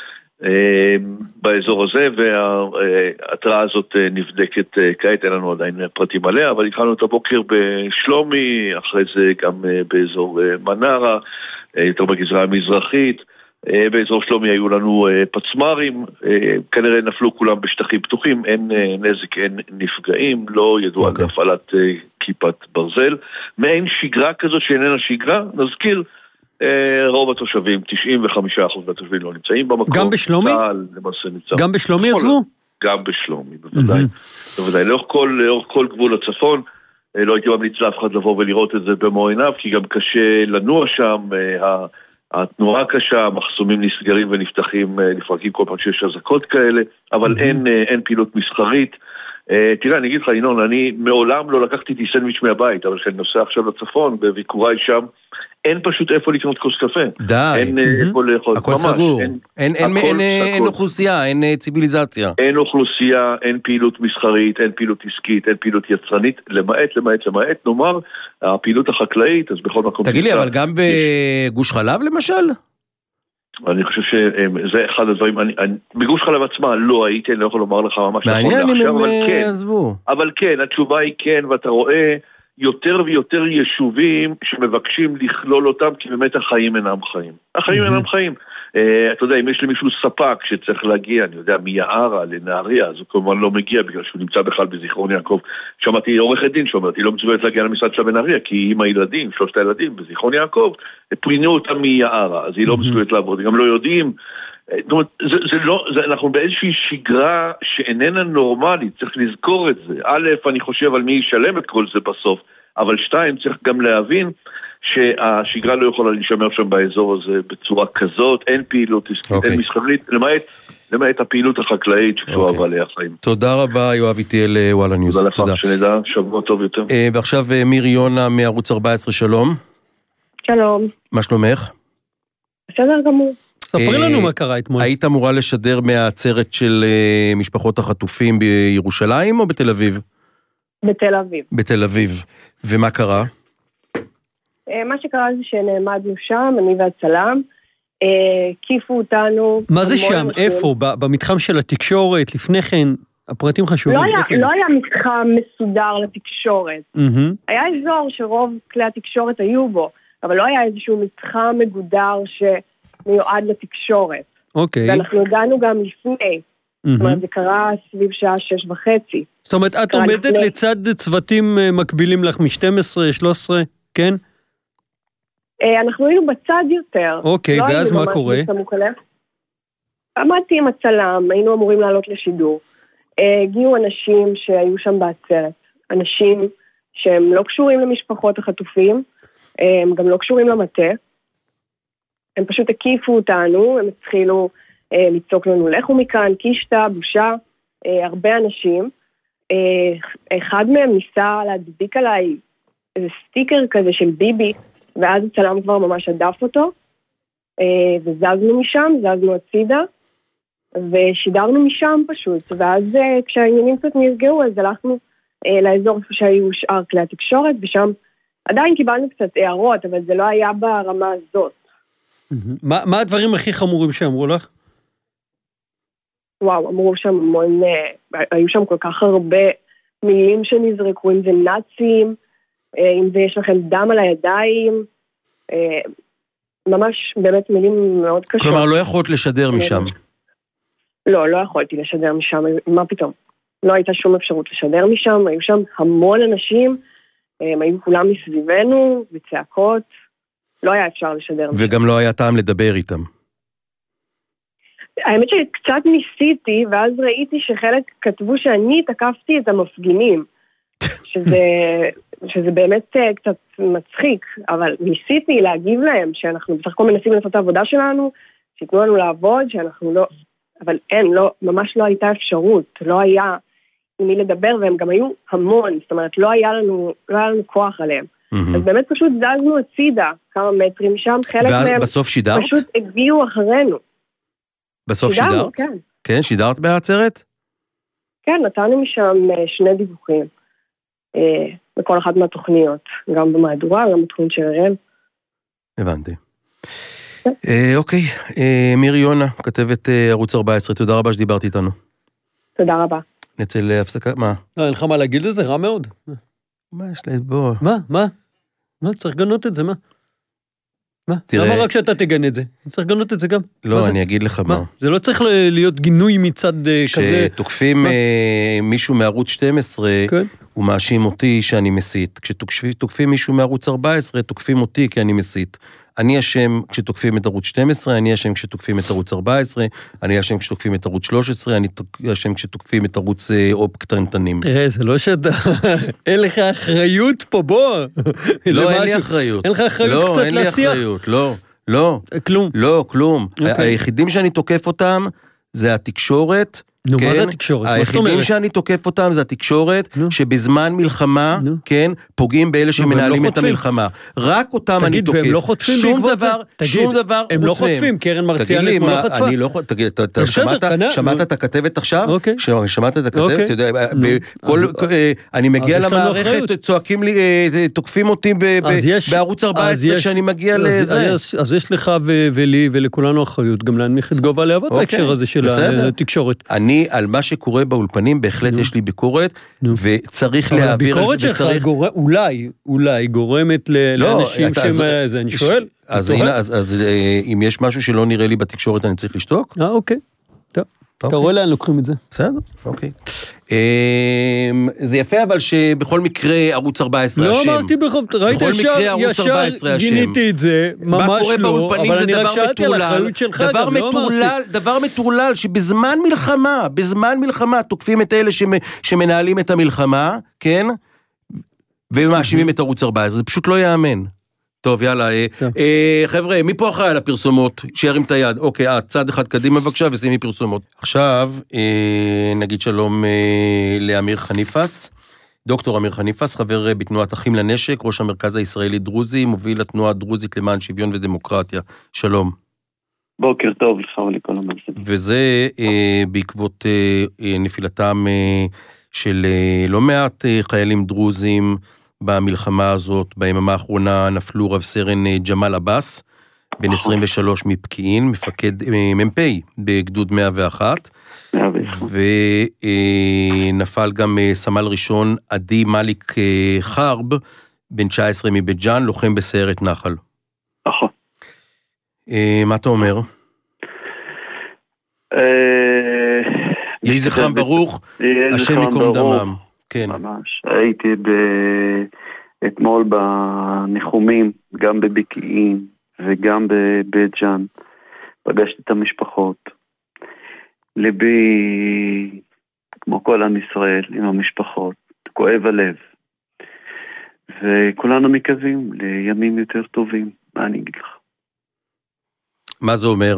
באזור הזה, וההתראה הזאת נבדקת כעת, אין לנו עדיין פרטים עליה, אבל התחלנו את הבוקר בשלומי, אחרי זה גם באזור מנרה, יותר בגזרה המזרחית, באזור שלומי היו לנו פצמרים, כנראה נפלו כולם בשטחים פתוחים, אין נזק, אין נפגעים, לא ידוע על הפעלת כיפת ברזל, מעין שגרה כזאת שאיננה שגרה, נזכיר, רוב התושבים, 95% מהתושבים לא נמצאים במקום. גם בשלומי? גם בשלומי עזבו? גם בשלומי, בוודאי. בוודאי, לאורך כל גבול הצפון, לא הייתי ממליץ לאף אחד לבוא ולראות את זה במו עיניו, כי גם קשה לנוע שם, התנועה קשה, מחסומים נסגרים ונפתחים לפרקים כל פעם שיש אזעקות כאלה, אבל אין פעילות מסחרית. תראה, אני אגיד לך, ינון, אני מעולם לא לקחתי איתי סנדוויץ' מהבית, אבל כשאני נוסע עכשיו לצפון, בביקוריי שם, אין פשוט איפה לקנות כוס קפה. די. אין איפה לאכול. הכל סגור. אין אוכלוסייה, אין ציביליזציה. אין אוכלוסייה, אין פעילות מסחרית, אין פעילות עסקית, אין פעילות יצרנית, למעט, נאמר, הפעילות החקלאית, אז בכל מקום... תגיד לי, אבל גם בגוש חלב למשל? אני חושב שזה אחד הדברים, בגוש חלב עצמה לא הייתי, אני לא יכול לומר לך ממש נכון לעכשיו, אבל כן. אבל כן, התשובה היא כן, ואתה רואה יותר ויותר יישובים שמבקשים לכלול אותם, כי באמת החיים אינם חיים. החיים אינם חיים. אתה יודע, אם יש למישהו ספק שצריך להגיע, אני יודע, מיערה לנהריה, אז הוא כמובן לא מגיע, בגלל שהוא נמצא בכלל בזיכרון יעקב. שמעתי עורכת דין שאומרת, היא לא מצוות להגיע למשרד שלה בנהריה, כי עם הילדים, 3 הילדים בזיכרון יעקב, פרינו אותם מיערה, אז היא לא מצוות לעבוד. גם לא יודעים זאת אומרת, אנחנו באיזושהי שגרה שאיננה נורמלית, צריך לזכור את זה. א', אני חושב על מי ישלם את כל זה בסוף, אבל 2, צריך גם להבין שהשגרה לא יכולה להישמר שם באזור הזה בצורה כזאת, אין פעילות עסקית, אין מסחרית, למעט הפעילות החקלאית שקשורה בעלי החיים. תודה רבה, יואב איטיאל, וואלה ניוז. תודה לך, שנדע שבוע טוב יותר. ועכשיו מירי יונה מערוץ 14, שלום. שלום. מה שלומך? בסדר גמור. ספרי לנו מה קרה אתמול. היית אמורה לשדר מהעצרת של משפחות החטופים בירושלים או בתל אביב? בתל אביב. בתל אביב. ומה קרה? מה שקרה זה שנעמדנו שם, אני והצלם, קיפו אותנו. מה זה שם? איפה? במתחם של התקשורת? לפני כן? הפרטים חשובים. לא היה מתחם מסודר לתקשורת. היה אזור שרוב כלי התקשורת היו בו, אבל לא היה איזשהו מתחם מגודר שמיועד לתקשורת. אוקיי. ואנחנו הגענו גם לפני. זאת אומרת, זה קרה סביב שעה 6:30. זאת אומרת, את עומדת לצד צוותים מקבילים לך מ-12, 13, כן? אנחנו היינו בצד יותר. אוקיי, ואז מה קורה? עמדתי עם הצלם, היינו אמורים לעלות לשידור. הגיעו אנשים שהיו שם בעצרת. אנשים שהם לא קשורים למשפחות החטופים, הם גם לא קשורים למטה. הם פשוט הקיפו אותנו, הם התחילו לצעוק לנו, לכו מכאן, קישטה, בושה, הרבה אנשים. אחד מהם ניסה להדביק עליי איזה סטיקר כזה של ביבי, ואז הצלם כבר ממש עדף אותו, וזזנו משם, זזנו הצידה, ושידרנו משם פשוט, ואז כשהעניינים קצת נרגעו, אז הלכנו לאזור איפה שהיו שאר כלי התקשורת, ושם עדיין קיבלנו קצת הערות, אבל זה לא היה ברמה הזאת. מה הדברים הכי חמורים שאמרו לך? וואו, אמרו שם המון, היו שם כל כך הרבה מילים שנזרקו, אם זה נאצים, אם זה יש לכם דם על הידיים, ממש באמת מילים מאוד קשות. כלומר, לא יכולת לשדר משם? לא יכולתי לשדר משם, מה פתאום? לא הייתה שום אפשרות לשדר משם, היו שם המון אנשים, היו כולם מסביבנו, בצעקות, לא היה אפשר לשדר משם. וגם לא היה טעם לדבר איתם. האמת שקצת ניסיתי, ואז ראיתי שחלק כתבו שאני תקפתי את המפגינים, שזה באמת קצת מצחיק, אבל ניסיתי להגיב להם, שאנחנו בסך הכל מנסים לעשות את העבודה שלנו, שיתנו לנו לעבוד, שאנחנו לא, אבל ממש לא הייתה אפשרות, לא היה עם מי לדבר, והם גם היו המון, זאת אומרת, לא היה לנו כוח עליהם. אז באמת פשוט זזנו הצידה כמה מטרים שם, חלק מהם בסוף שידרת? פשוט הגיעו אחרינו. בסוף שידרת? כן. כן, שידרת בעצרת? כן, נתנו משם 2 דיווחים. בכל אחת מהתוכניות, גם במהדורה, גם בתוכנית של הראל. הבנתי. אוקיי, מירי יונה, כתבת ערוץ 14, תודה רבה שדיברת איתנו. תודה רבה. נצא להפסקה, מה? אין לך מה להגיד לזה, רע מאוד. מה יש לי, בוא. מה? צריך לגנות את זה, מה? תראה... למה רק שאתה תגן את זה? צריך לגנות את זה גם. לא, אני אגיד לך מה. זה לא צריך להיות גינוי מצד כזה. כשתוקפים מישהו מערוץ 12, הוא מאשים אותי שאני מסית. כשתוקפים מישהו מערוץ 14, תוקפים אותי כי אני מסית. אני אשם כשתוקפים את ערוץ 12, אני אשם כשתוקפים את ערוץ 14, אני אשם כשתוקפים את ערוץ 13, אני אשם כשתוקפים את ערוץ אופ קטנטנים. תראה, זה לא שאתה... אין לך אחריות פה, בוא. לא, אין לי אחריות. אין לך אחריות קצת להשיח? לא, אין לי אחריות, לא. כלום? לא, כלום. היחידים שאני תוקף אותם זה התקשורת, נו, מה זה התקשורת? היחידים שאני תוקף אותם זה התקשורת, שבזמן מלחמה, כן, פוגעים באלה שמנהלים את המלחמה. רק אותם אני תוקף. תגיד, והם לא חוטפים בעקבות זה? שום דבר, הם לא חוטפים, קרן מרציאל כמו לא חטפה. אני לא חוטף, תגיד, שמעת את הכתבת עכשיו? שמעת את הכתבת? אתה יודע, אני מגיע למערכת, צועקים לי, תוקפים אותי בערוץ 14 כשאני מגיע לזה. אז יש לך ולי ולכולנו אחריות, גם להנמיך את גובה להבות ההקשר הזה של התקשורת. אני, על מה שקורה באולפנים, בהחלט יש לי ביקורת, וצריך להעביר... הביקורת שלך אולי גורמת לאנשים שזה, אני שואל. אז אם יש משהו שלא נראה לי בתקשורת, אני צריך לשתוק? אוקיי. אתה רואה לאן לוקחים את זה. בסדר, אוקיי. זה יפה אבל שבכל מקרה ערוץ 14 לא אשם. אמרתי ראית ישר גיניתי את זה, ממש לא. מה קורה באולפנים זה דבר מטורלל, דבר מטורלל שבזמן מלחמה תוקפים את אלה שמנהלים את המלחמה, כן? ומאשימים את ערוץ 14, זה פשוט לא יאמן. טוב, יאללה, חבר'ה, מי פה אחראי על הפרסומות? שירים את היד. אוקיי, צד אחד קדימה בבקשה ושימי פרסומות. עכשיו, נגיד שלום לאמיר חניפס, דוקטור אמיר חניפס, חבר בתנועת אחים לנשק, ראש המרכז הישראלי דרוזי, מוביל התנועה הדרוזית למען שוויון ודמוקרטיה. שלום. בוקר טוב לך ולכל המאזינים. וזה בעקבות נפילתם של לא מעט חיילים דרוזים, במלחמה הזאת, ביממה האחרונה נפלו רב סרן ג'מאל אבאס, בן 23 מפקיעין, מפקד מ"פ בגדוד 101, ונפל גם סמל ראשון עדי מליק חרב, בן 19 מבית ג'אן, לוחם בסיירת נחל. נכון. מה אתה אומר? יהי זכרם ברוך, השם ייקום דמם. כן. ממש. הייתי אתמול בניחומים, גם בבקיעים וגם בבית ג'אן. פגשתי את המשפחות. ליבי, כמו כל עם ישראל, עם המשפחות, כואב הלב. וכולנו מקווים לימים יותר טובים. מה אני אגיד לך? מה זה אומר?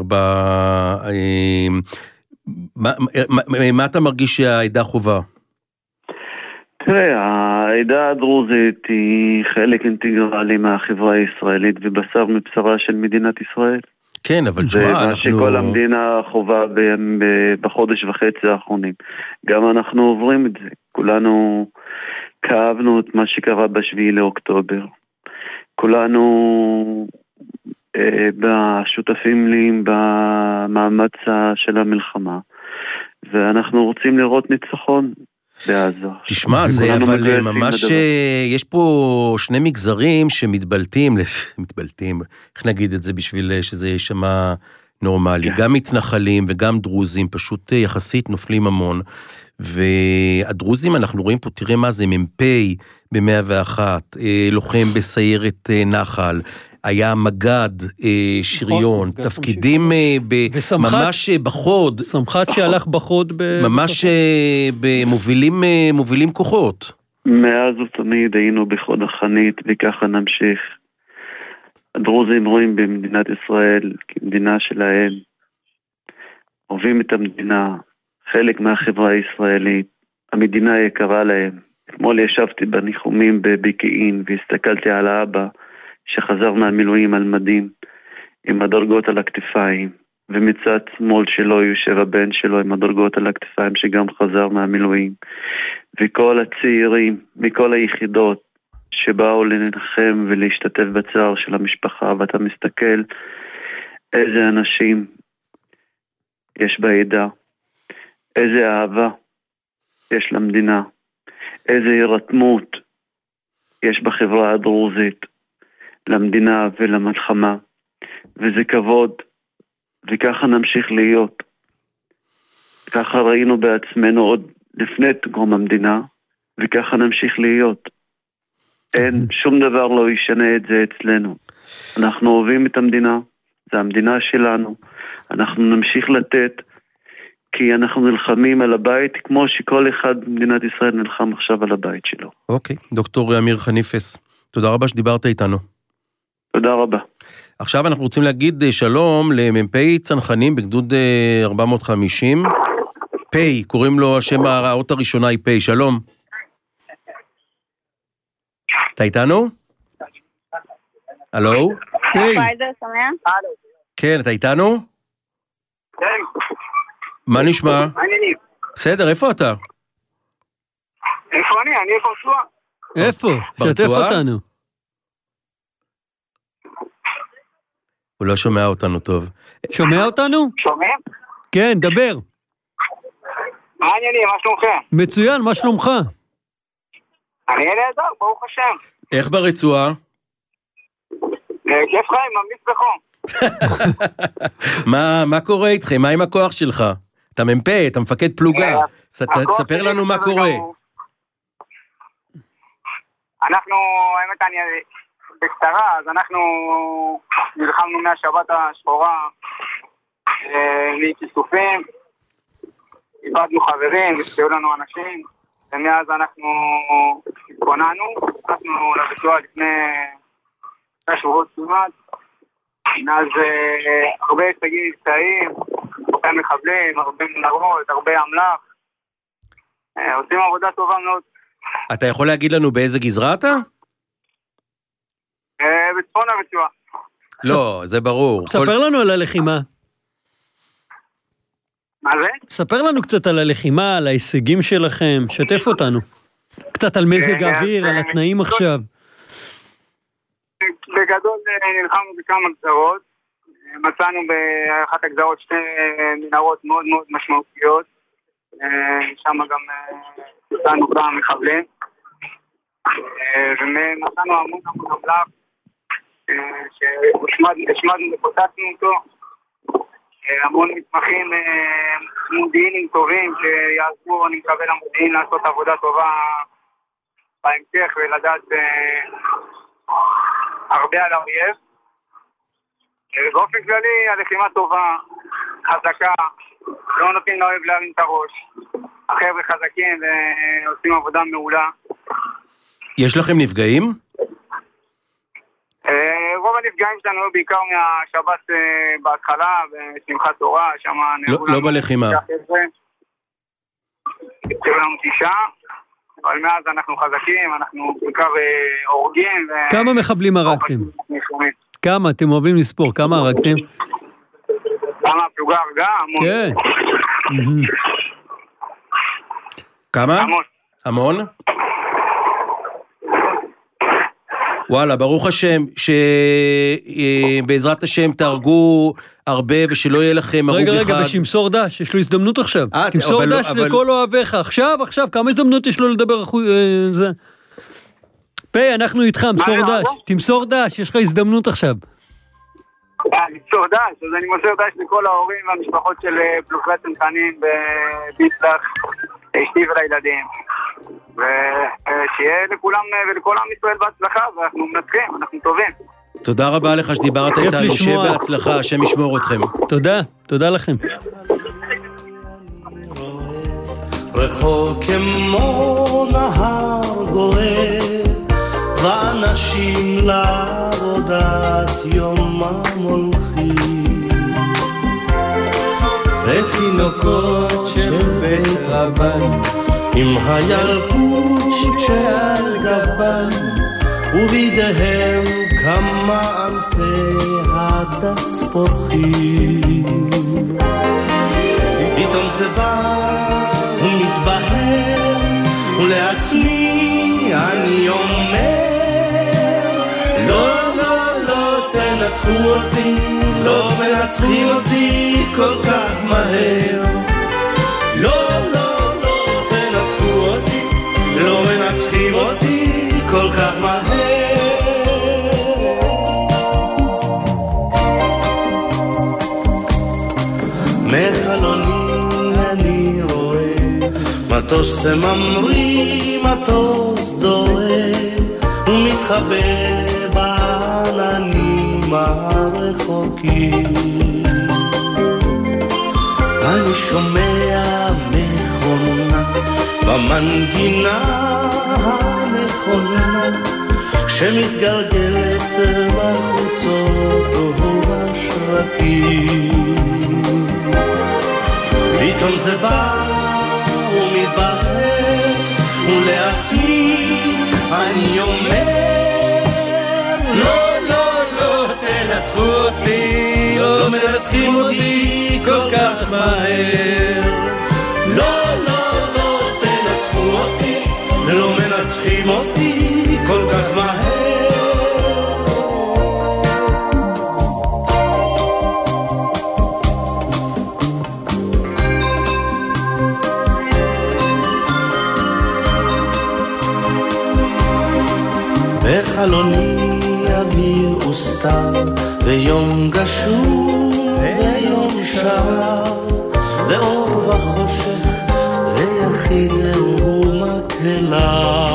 מה אתה מרגיש שהעדה חובה? תראה, העדה הדרוזית היא חלק אינטגרלי מהחברה הישראלית ובשר מבשרה של מדינת ישראל. כן, אבל תשמע, אנחנו... זה מה שכל המדינה חובה בחודש וחצי האחרונים. גם אנחנו עוברים את זה. כולנו כאבנו את מה שקרה ב7 לאוקטובר. כולנו שותפים לי במאמץ של המלחמה. ואנחנו רוצים לראות ניצחון. תשמע, זה אבל ממש, יש פה שני מגזרים שמתבלטים, איך נגיד את זה בשביל שזה יישמע נורמלי, גם מתנחלים וגם דרוזים, פשוט יחסית נופלים המון, והדרוזים אנחנו רואים פה, תראה מה זה, מ"פ ב101, לוחם בסיירת נחל, היה מגד, שריון, תפקידים ממש בחוד. סמח"ט שהלך בחוד. ממש מובילים כוחות. מאז ותמיד היינו בחוד החנית, וככה נמשיך. הדרוזים רואים במדינת ישראל כמדינה שלהם. אוהבים את המדינה, חלק מהחברה הישראלית. המדינה יקרה להם. אתמול ישבתי בניחומים בבקיעין, והסתכלתי על האבא, שחזר מהמילואים על מדים, עם הדרגות על הכתפיים, ומצד שמאל שלו יושב הבן שלו עם הדרגות על הכתפיים, שגם חזר מהמילואים, וכל הצעירים מכל היחידות שבאו לנחם ולהשתתף בצער של המשפחה, ואתה מסתכל איזה אנשים יש בעדה, איזה אהבה יש למדינה, איזה הירתמות יש בחברה הדרוזית, למדינה ולמלחמה, וזה כבוד, וככה נמשיך להיות. ככה ראינו בעצמנו עוד לפני תקום המדינה, וככה נמשיך להיות. אין, שום דבר לא ישנה את זה אצלנו. אנחנו אוהבים את המדינה, זה המדינה שלנו, אנחנו נמשיך לתת, כי אנחנו נלחמים על הבית, כמו שכל אחד במדינת ישראל נלחם עכשיו על הבית שלו. אוקיי, דוקטור אמיר חניפס, תודה רבה שדיברת איתנו. תודה רבה. עכשיו אנחנו רוצים להגיד שלום למ"פ צנחנים בגדוד 450. פי, קוראים לו השם האות הראשונה היא פי, שלום. אתה איתנו? הלו? פי. כן, אתה איתנו? כן. מה נשמע? בסדר, איפה אתה? איפה אני? אני ברצועה. איפה? שתף אותנו. הוא לא שומע אותנו טוב. שומע אותנו? שומע? כן, דבר. מה העניינים? מה שלומכם? מצוין, מה שלומך? אני נהדר, ברוך השם. איך ברצועה? כיף חיים, ממליץ בחום. מה קורה איתכם? מה עם הכוח שלך? אתה מ"פ, אתה מפקד פלוגה. תספר לנו מה קורה. אנחנו, האמת אני בקצרה, אז אנחנו נלחמנו מהשבת השחורה מכיסופים, איבדנו חברים, הפתעו לנו אנשים, ומאז אנחנו התכוננו, נכנסנו לביצוע לפני שבועות כמעט, אז הרבה הישגים מבצעיים, הרבה מחבלים, הרבה מנהרות, הרבה אמל"ח, עושים עבודה טובה מאוד. אתה יכול להגיד לנו באיזה גזרה אתה? בצפון הרצועה. לא, זה ברור. ספר לנו על הלחימה. מה זה? ספר לנו קצת על הלחימה, על ההישגים שלכם, שתף אותנו. קצת על מזג האוויר, על התנאים עכשיו. בגדול נלחמנו בכמה גזרות, מצאנו באחת הגזרות שתי מנהרות מאוד מאוד משמעותיות, שם גם מצאנו כמה מחבלים, ומצאנו המון אמל"ח, שהשמדנו ופוצצנו אותו, המון מתמחים מודיעינים טובים שיעזרו, אני מקווה למודיעין לעשות עבודה טובה בהמשך ולדעת הרבה על האויב. באופן כללי הלחימה טובה, חזקה, לא נותנים לאויב להרים את הראש. החבר'ה חזקים ועושים עבודה מעולה. יש לכם נפגעים? רוב הנפגעים שלנו היו בעיקר מהשבת בהתחלה, בשמחת תורה, שם לא בלחימה. היו לנו 9, אבל מאז אנחנו חזקים, אנחנו בעיקר הורגים. כמה מחבלים הרגתם? כמה? אתם אוהבים לספור, כמה הרגתם? כמה הפלוגה הרגה? המון. כן. כמה? המון? וואלה, ברוך השם, שבעזרת השם תהרגו הרבה ושלא יהיה לכם הרוג אחד. רגע, ושימסור דש, יש לו הזדמנות עכשיו. תמסור דש לכל אוהביך. עכשיו, כמה הזדמנות יש לו לדבר זה? פי, אנחנו איתך, מסור דש. תמסור דש, יש לך הזדמנות עכשיו. מסור דש, אז אני מוסר דש לכל ההורים והמשפחות של פלוגת צנחנים בביצלח, אשתי ולילדים. ושיהיה לכולם ולכל עם ישראל בהצלחה, ואנחנו מנצחים, אנחנו טובים. תודה רבה לך שדיברת איתנו, שיהיה בהצלחה, השם ישמור אתכם. תודה לכם. רחוק כמו נהר גואה, ואנשים לעבודת יומם הולכים, ותינוקות של בית רבן עם הילקוט שעל גבן, ובידיהם כמה אלפי התספוחים. פתאום זה בא ומתבהר, ולעצמי אני אומר, לא, לא, לא תנצחו אותי, לא מנצחים אותי כל כך מהר. לא, לא, לא תנצחו אותי, לא מנצחים אותי כל כך מהר. מחלוני אני רואה מטוס ממריא, מטוס דוהה, ומתחבא בעננים הרחוקים. אני שומע מכונה במנגינה הנכונה, שמתגלגלת בחוצות ובשרקים. פתאום זה בא ומתבהר, ולעצמי אני אומר, לא, לא, לא תנצחו אותי, לא מנצחים אותי כל כך מהר. לא, לא, לא תנצחו אותי, לא מנצחים אותי כל כך מהר. בחלוני אוויר וסתר, ויום גשום ויום שר, ואור וחושך ויחיד ומקהלה.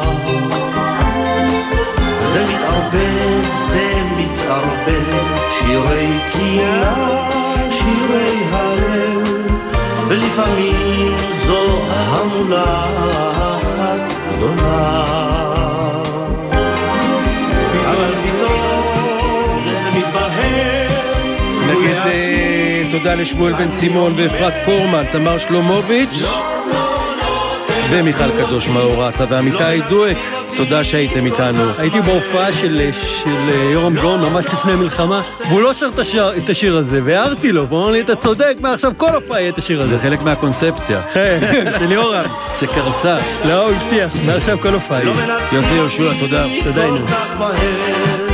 זה מתערבב, זה מתערבב, שירי קינה, שירי הלב, ולפעמים זו המולה אחת גדולה. אבל פתאום זה מתבהר. נגד תודה לשמואל בן סימון ואפרת קורמן, תמר שלומוביץ' ומיכל קדוש מאורטה ועמיתי דואק. תודה שהייתם איתנו. הייתי בהופעה של יורם גאון ממש לפני מלחמה, והוא לא שר את השיר הזה, והערתי לו, והוא אמר לי, אתה צודק, מעכשיו כל הופעה יהיה את השיר הזה. זה חלק מהקונספציה. של יורם. שקרסה. לא, הוא הבטיח, מעכשיו כל הופעה יהיה. יוסי יהושע, תודה. תודה, הנה.